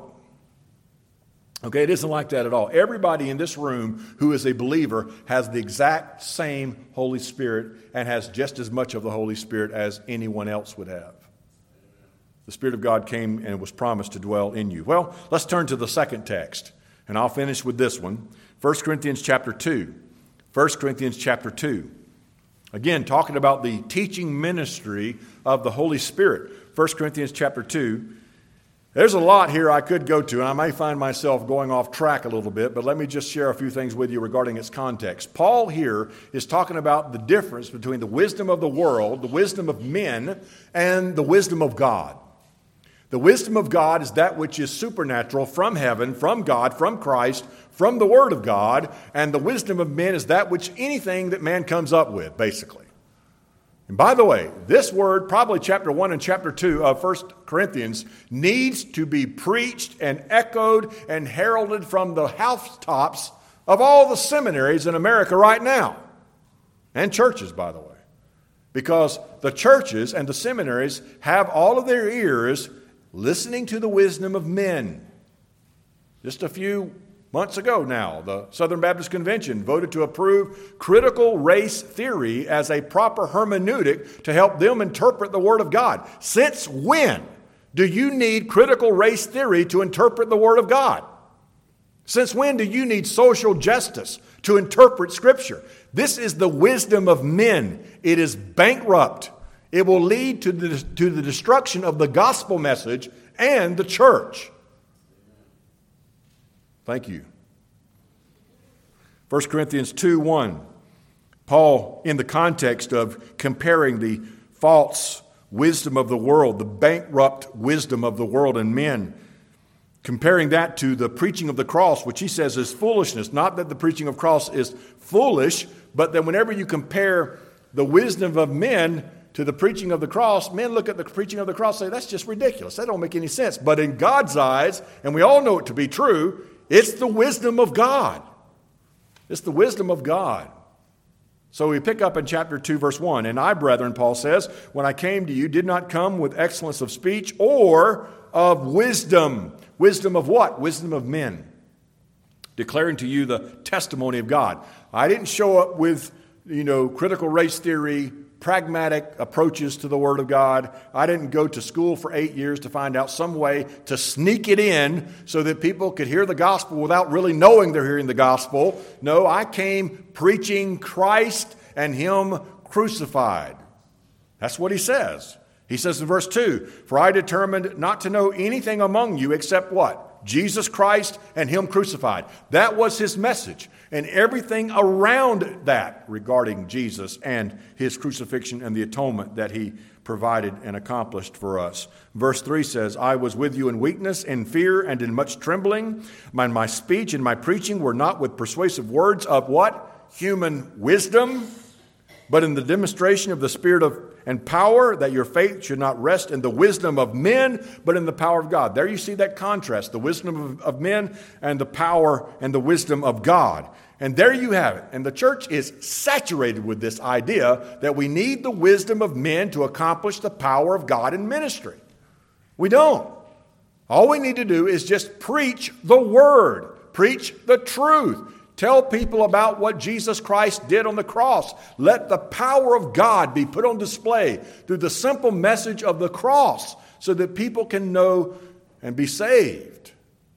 Okay, it isn't like that at all. Everybody in this room who is a believer has the exact same Holy Spirit and has just as much of the Holy Spirit as anyone else would have. The Spirit of God came and was promised to dwell in you. Well, let's turn to the second text, and I'll finish with this one. First Corinthians chapter two. First Corinthians chapter two. Again, talking about the teaching ministry of the Holy Spirit. First Corinthians chapter two. There's a lot here I could go to, and I may find myself going off track a little bit, but let me just share a few things with you regarding its context. Paul here is talking about the difference between the wisdom of the world, the wisdom of men, and the wisdom of God. The wisdom of God is that which is supernatural from heaven, from God, from Christ, from the Word of God, and the wisdom of men is that which anything that man comes up with, basically. And by the way, this word, probably chapter one and chapter two of First Corinthians, needs to be preached and echoed and heralded from the housetops of all the seminaries in America right now. And churches, by the way. Because the churches and the seminaries have all of their ears listening to the wisdom of men. Just a few months ago now, the Southern Baptist Convention voted to approve critical race theory as a proper hermeneutic to help them interpret the Word of God. Since when do you need critical race theory to interpret the Word of God? Since when do you need social justice to interpret Scripture. This is the wisdom of men. It is bankrupt. It will lead to the, to the destruction of the gospel message and the church. Thank you. First Corinthians two one. Paul, in the context of comparing the false wisdom of the world, the bankrupt wisdom of the world and men, comparing that to the preaching of the cross, which he says is foolishness. Not that the preaching of cross is foolish, but that whenever you compare the wisdom of men to the preaching of the cross, men look at the preaching of the cross and say, that's just ridiculous. That don't make any sense. But in God's eyes, and we all know it to be true, it's the wisdom of God. It's the wisdom of God. So we pick up in chapter two, verse one. And I, brethren, Paul says, when I came to you, did not come with excellence of speech or of wisdom. Wisdom of what? Wisdom of men. Declaring to you the testimony of God. I didn't show up with, you know, critical race theory, pragmatic approaches to the Word of God. I didn't go to school for eight years to find out some way to sneak it in so that people could hear the gospel without really knowing they're hearing the gospel. No, I came preaching Christ and Him crucified. That's what he says. He says in verse two, for I determined not to know anything among you except what? Jesus Christ and Him crucified. That was his message. And everything around that regarding Jesus and His crucifixion and the atonement that He provided and accomplished for us. Verse three says, I was with you in weakness, in fear, and in much trembling. My, my speech and my preaching were not with persuasive words of what? Human wisdom, but in the demonstration of the Spirit of and power, that your faith should not rest in the wisdom of men, but in the power of God. There you see that contrast, the wisdom of, of men and the power and the wisdom of God. And there you have it. And the church is saturated with this idea that we need the wisdom of men to accomplish the power of God in ministry. We don't. All we need to do is just preach the word, preach the truth. Tell people about what Jesus Christ did on the cross. Let the power of God be put on display through the simple message of the cross so that people can know and be saved.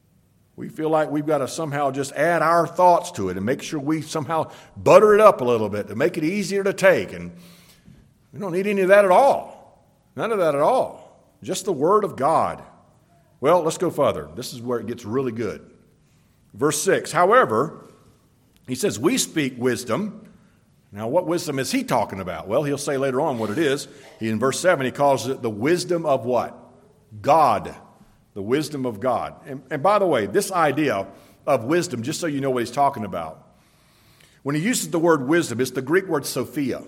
We feel like we've got to somehow just add our thoughts to it and make sure we somehow butter it up a little bit to make it easier to take. And we don't need any of that at all. None of that at all. Just the Word of God. Well, let's go further. This is where it gets really good. Verse six, however, he says, we speak wisdom. Now, what wisdom is he talking about? Well, he'll say later on what it is. He, in verse seven, he calls it the wisdom of what? God. The wisdom of God. And, and by the way, this idea of wisdom, just so you know what he's talking about, when he uses the word wisdom, it's the Greek word Sophia.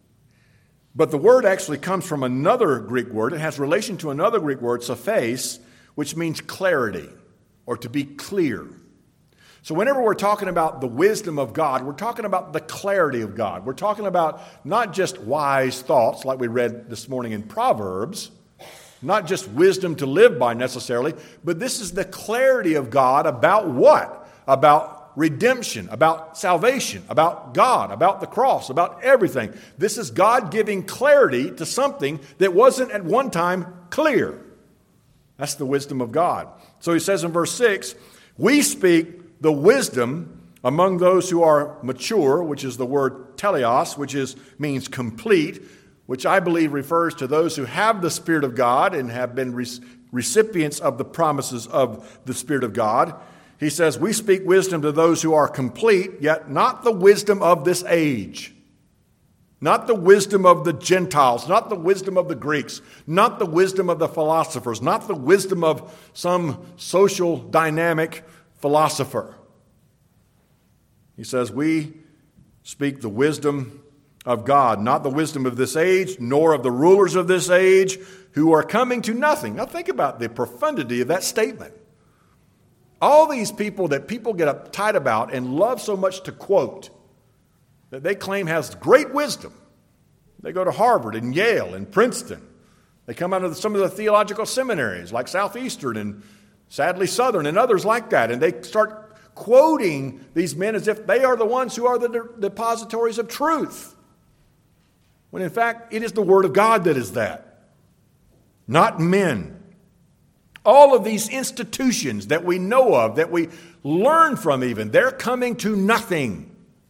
But the word actually comes from another Greek word. It has relation to another Greek word, sophes, which means clarity or to be clear. So whenever we're talking about the wisdom of God, we're talking about the clarity of God. We're talking about not just wise thoughts like we read this morning in Proverbs, not just wisdom to live by necessarily, but this is the clarity of God about what? About redemption, about salvation, about God, about the cross, about everything. This is God giving clarity to something that wasn't at one time clear. That's the wisdom of God. So he says in verse six, we speak the wisdom among those who are mature, which is the word teleos, which is means complete, which I believe refers to those who have the Spirit of God and have been re- recipients of the promises of the Spirit of God. He says, we speak wisdom to those who are complete, yet not the wisdom of this age. Not the wisdom of the Gentiles, not the wisdom of the Greeks, not the wisdom of the philosophers, not the wisdom of some social dynamic philosopher. He says, we speak the wisdom of God, not the wisdom of this age, nor of the rulers of this age, who are coming to nothing. Now think about the profundity of that statement. All these people that people get uptight about and love so much to quote, that they claim has great wisdom. They go to Harvard and Yale and Princeton. They come out of some of the theological seminaries like Southeastern and sadly Southern and others like that. And they start quoting these men as if they are the ones who are the de- depositories of truth. When in fact, it is the Word of God that is that, not men. All of these institutions that we know of, that we learn from even, they're coming to nothing.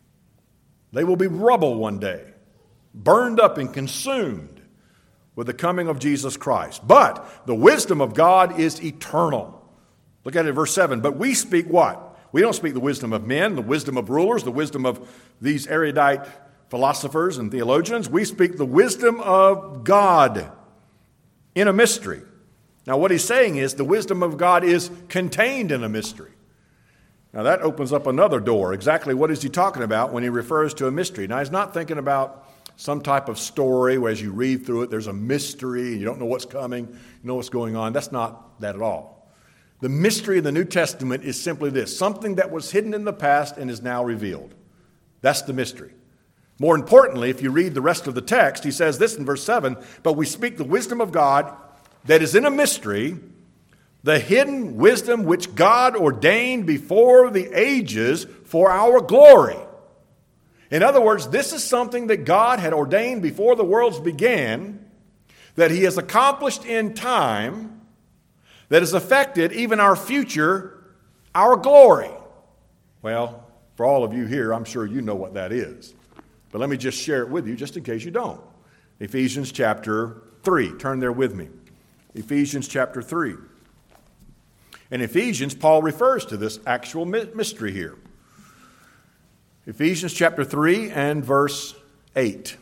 They will be rubble one day, burned up and consumed with the coming of Jesus Christ. But the wisdom of God is eternal. Look at it in verse seven. But we speak what? We don't speak the wisdom of men, the wisdom of rulers, the wisdom of these erudite philosophers and theologians. We speak the wisdom of God in a mystery. Now what he's saying is the wisdom of God is contained in a mystery. Now that opens up another door. Exactly what is he talking about when he refers to a mystery? Now he's not thinking about some type of story where as you read through it, there's a mystery and you don't know what's coming, you know what's going on. That's not that at all. The mystery of the New Testament is simply this: something that was hidden in the past and is now revealed. That's the mystery. More importantly, if you read the rest of the text, he says this in verse seven, but we speak the wisdom of God that is in a mystery, the hidden wisdom which God ordained before the ages for our glory. In other words, this is something that God had ordained before the worlds began, that he has accomplished in time, that has affected even our future, our glory. Well, for all of you here, I'm sure you know what that is. But let me just share it with you just in case you don't. Ephesians chapter three. Turn there with me. Ephesians chapter three. In Ephesians, Paul refers to this actual mystery here. Ephesians chapter three and verse eight.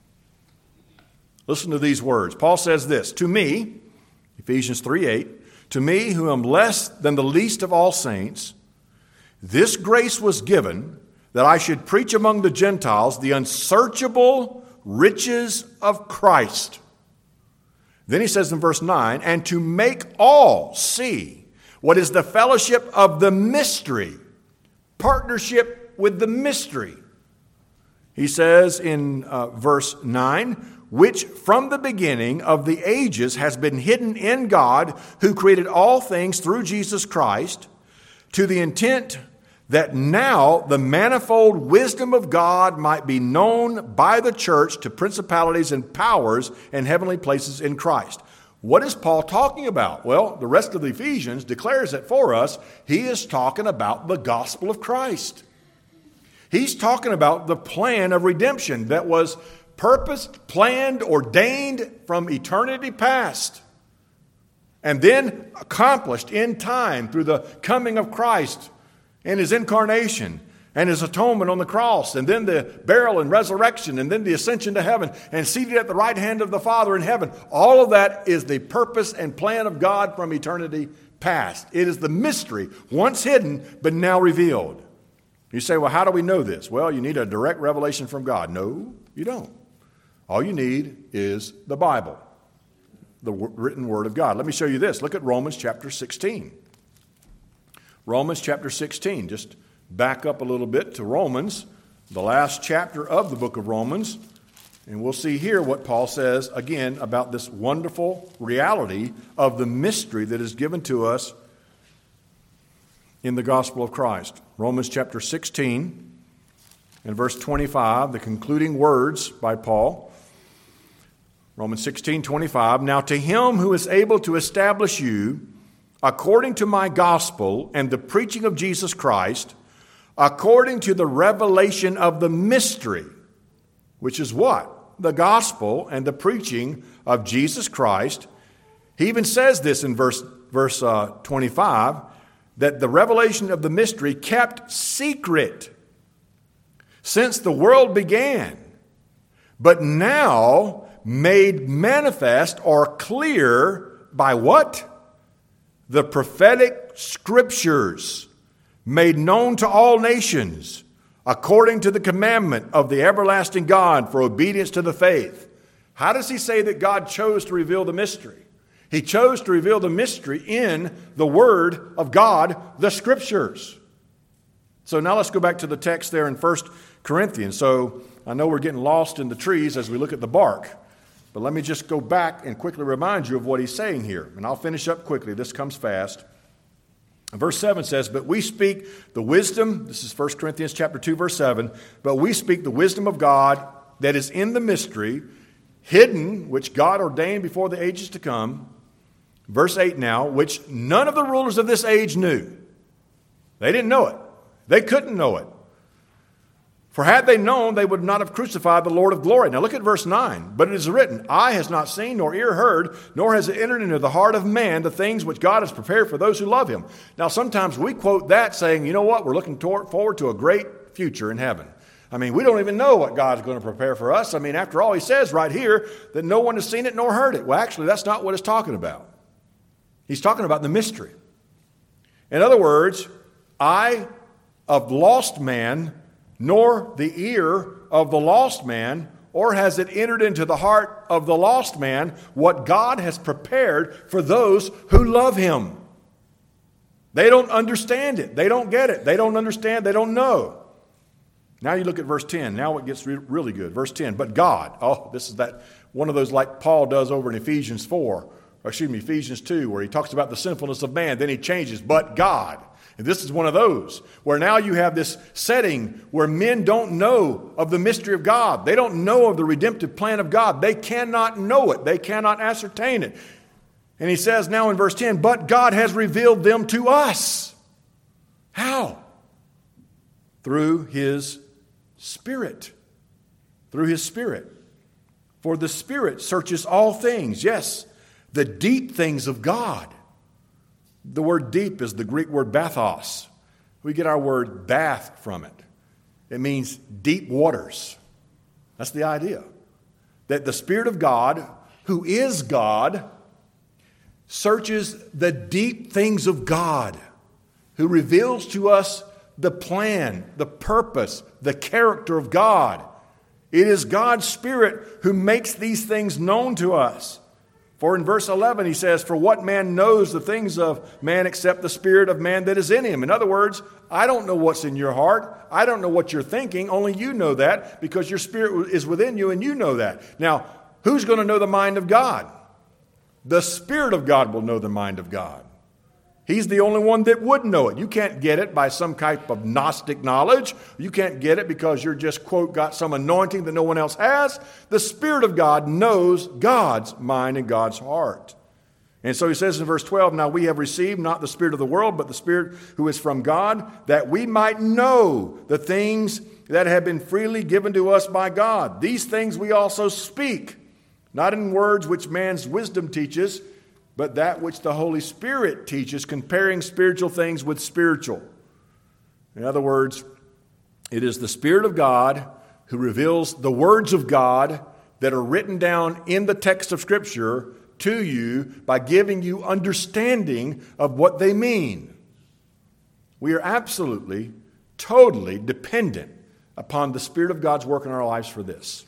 Listen to these words. Paul says this, to me, Ephesians three eight, to me who am less than the least of all saints, this grace was given that I should preach among the Gentiles the unsearchable riches of Christ. Then he says in verse nine, and to make all see what is the fellowship of the mystery, partnership with the mystery. He says in uh, verse nine, which from the beginning of the ages has been hidden in God, who created all things through Jesus Christ, to the intent that now the manifold wisdom of God might be known by the church to principalities and powers in heavenly places in Christ. What is Paul talking about? Well, the rest of the Ephesians declares it for us. He is talking about the gospel of Christ. He's talking about the plan of redemption that was purposed, planned, ordained from eternity past, and then accomplished in time through the coming of Christ and his incarnation and his atonement on the cross, and then the burial and resurrection, and then the ascension to heaven, and seated at the right hand of the Father in heaven. All of that is the purpose and plan of God from eternity past. It is the mystery, once hidden, but now revealed. You say, well, how do we know this? Well, you need a direct revelation from God. No, you don't. All you need is the Bible, the written word of God. Let me show you this. Look at Romans chapter sixteen. Romans chapter sixteen. Just back up a little bit to Romans, the last chapter of the book of Romans, and we'll see here what Paul says again about this wonderful reality of the mystery that is given to us in the gospel of Christ. Romans chapter sixteen and verse twenty-five, the concluding words by Paul. Romans sixteen twenty-five, now to him who is able to establish you according to my gospel and the preaching of Jesus Christ, according to the revelation of the mystery, which is what? The gospel and the preaching of Jesus Christ. He even says this in verse, verse uh, twenty-five, that the revelation of the mystery kept secret since the world began, but now made manifest or clear by what? The prophetic scriptures, made known to all nations, according to the commandment of the everlasting God for obedience to the faith. How does he say that God chose to reveal the mystery? He chose to reveal the mystery in the Word of God, the Scriptures. So now let's go back to the text there in First Corinthians. So I know we're getting lost in the trees as we look at the bark. But let me just go back and quickly remind you of what he's saying here. And I'll finish up quickly. This comes fast. Verse seven says, but we speak the wisdom, this is First Corinthians chapter two, verse seven, but we speak the wisdom of God that is in the mystery, hidden, which God ordained before the ages to come. Verse eight now, which none of the rulers of this age knew. They didn't know it. They couldn't know it. For had they known, they would not have crucified the Lord of glory. Now look at verse nine. But it is written, eye has not seen, nor ear heard, nor has it entered into the heart of man the things which God has prepared for those who love him. Now sometimes we quote that saying, you know what, we're looking toward, forward to a great future in heaven. I mean, we don't even know what God's going to prepare for us. I mean, after all, he says right here that no one has seen it nor heard it. Well, actually, that's not what it's talking about. He's talking about the mystery. In other words, eye of lost man, nor the ear of the lost man, or has it entered into the heart of the lost man what God has prepared for those who love him. They don't understand it. They don't get it. They don't understand. They don't know. Now you look at verse ten. Now it gets re- really good. Verse ten, but God. Oh, this is that one of those like Paul does over in Ephesians four, or excuse me, Ephesians two, where he talks about the sinfulness of man. Then he changes, but God. And this is one of those where now you have this setting where men don't know of the mystery of God. They don't know of the redemptive plan of God. They cannot know it. They cannot ascertain it. And he says now in verse ten, but God has revealed them to us. How? Through his Spirit. Through his Spirit. For the Spirit searches all things. Yes, the deep things of God. The word deep is the Greek word bathos. We get our word bath from it. It means deep waters. That's the idea. That the Spirit of God, who is God, searches the deep things of God, who reveals to us the plan, the purpose, the character of God. It is God's Spirit who makes these things known to us. For in verse eleven he says, for what man knows the things of man except the spirit of man that is in him? In other words, I don't know what's in your heart. I don't know what you're thinking. Only you know that because your spirit is within you and you know that. Now, who's going to know the mind of God? The Spirit of God will know the mind of God. He's the only one that would know it. You can't get it by some type of Gnostic knowledge. You can't get it because you're just, quote, got some anointing that no one else has. The Spirit of God knows God's mind and God's heart. And so he says in verse twelve, now we have received not the spirit of the world, but the Spirit who is from God, that we might know the things that have been freely given to us by God. These things we also speak, not in words which man's wisdom teaches, but that which the Holy Spirit teaches, comparing spiritual things with spiritual. In other words, it is the Spirit of God who reveals the words of God that are written down in the text of Scripture to you by giving you understanding of what they mean. We are absolutely, totally dependent upon the Spirit of God's work in our lives for this.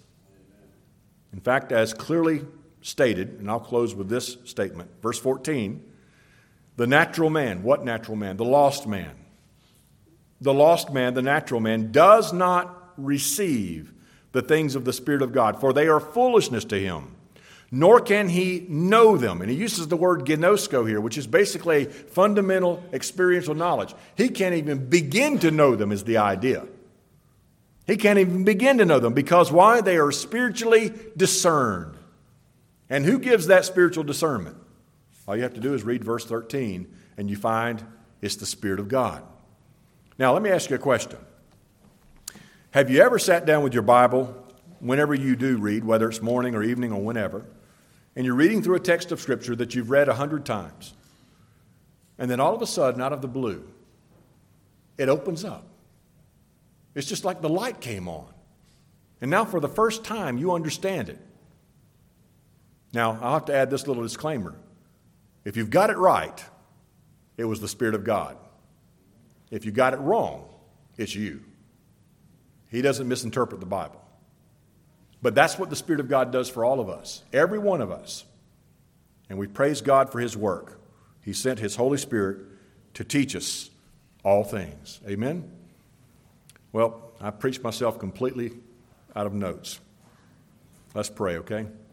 In fact, as clearly stated, and I'll close with this statement. Verse fourteen, the natural man, what natural man? The lost man. The lost man, the natural man, does not receive the things of the Spirit of God, for they are foolishness to him, nor can he know them. And he uses the word gnosko here, which is basically fundamental experiential knowledge. He can't even begin to know them is the idea. He can't even begin to know them because why? They are spiritually discerned. And who gives that spiritual discernment? All you have to do is read verse thirteen, and you find it's the Spirit of God. Now, let me ask you a question. Have you ever sat down with your Bible, whenever you do read, whether it's morning or evening or whenever, and you're reading through a text of Scripture that you've read a hundred times, and then all of a sudden, out of the blue, it opens up. It's just like the light came on. And now for the first time, you understand it. Now, I'll have to add this little disclaimer. If you've got it right, it was the Spirit of God. If you got it wrong, it's you. He doesn't misinterpret the Bible. But that's what the Spirit of God does for all of us, every one of us. And we praise God for His work. He sent His Holy Spirit to teach us all things. Amen? Well, I preached myself completely out of notes. Let's pray, okay?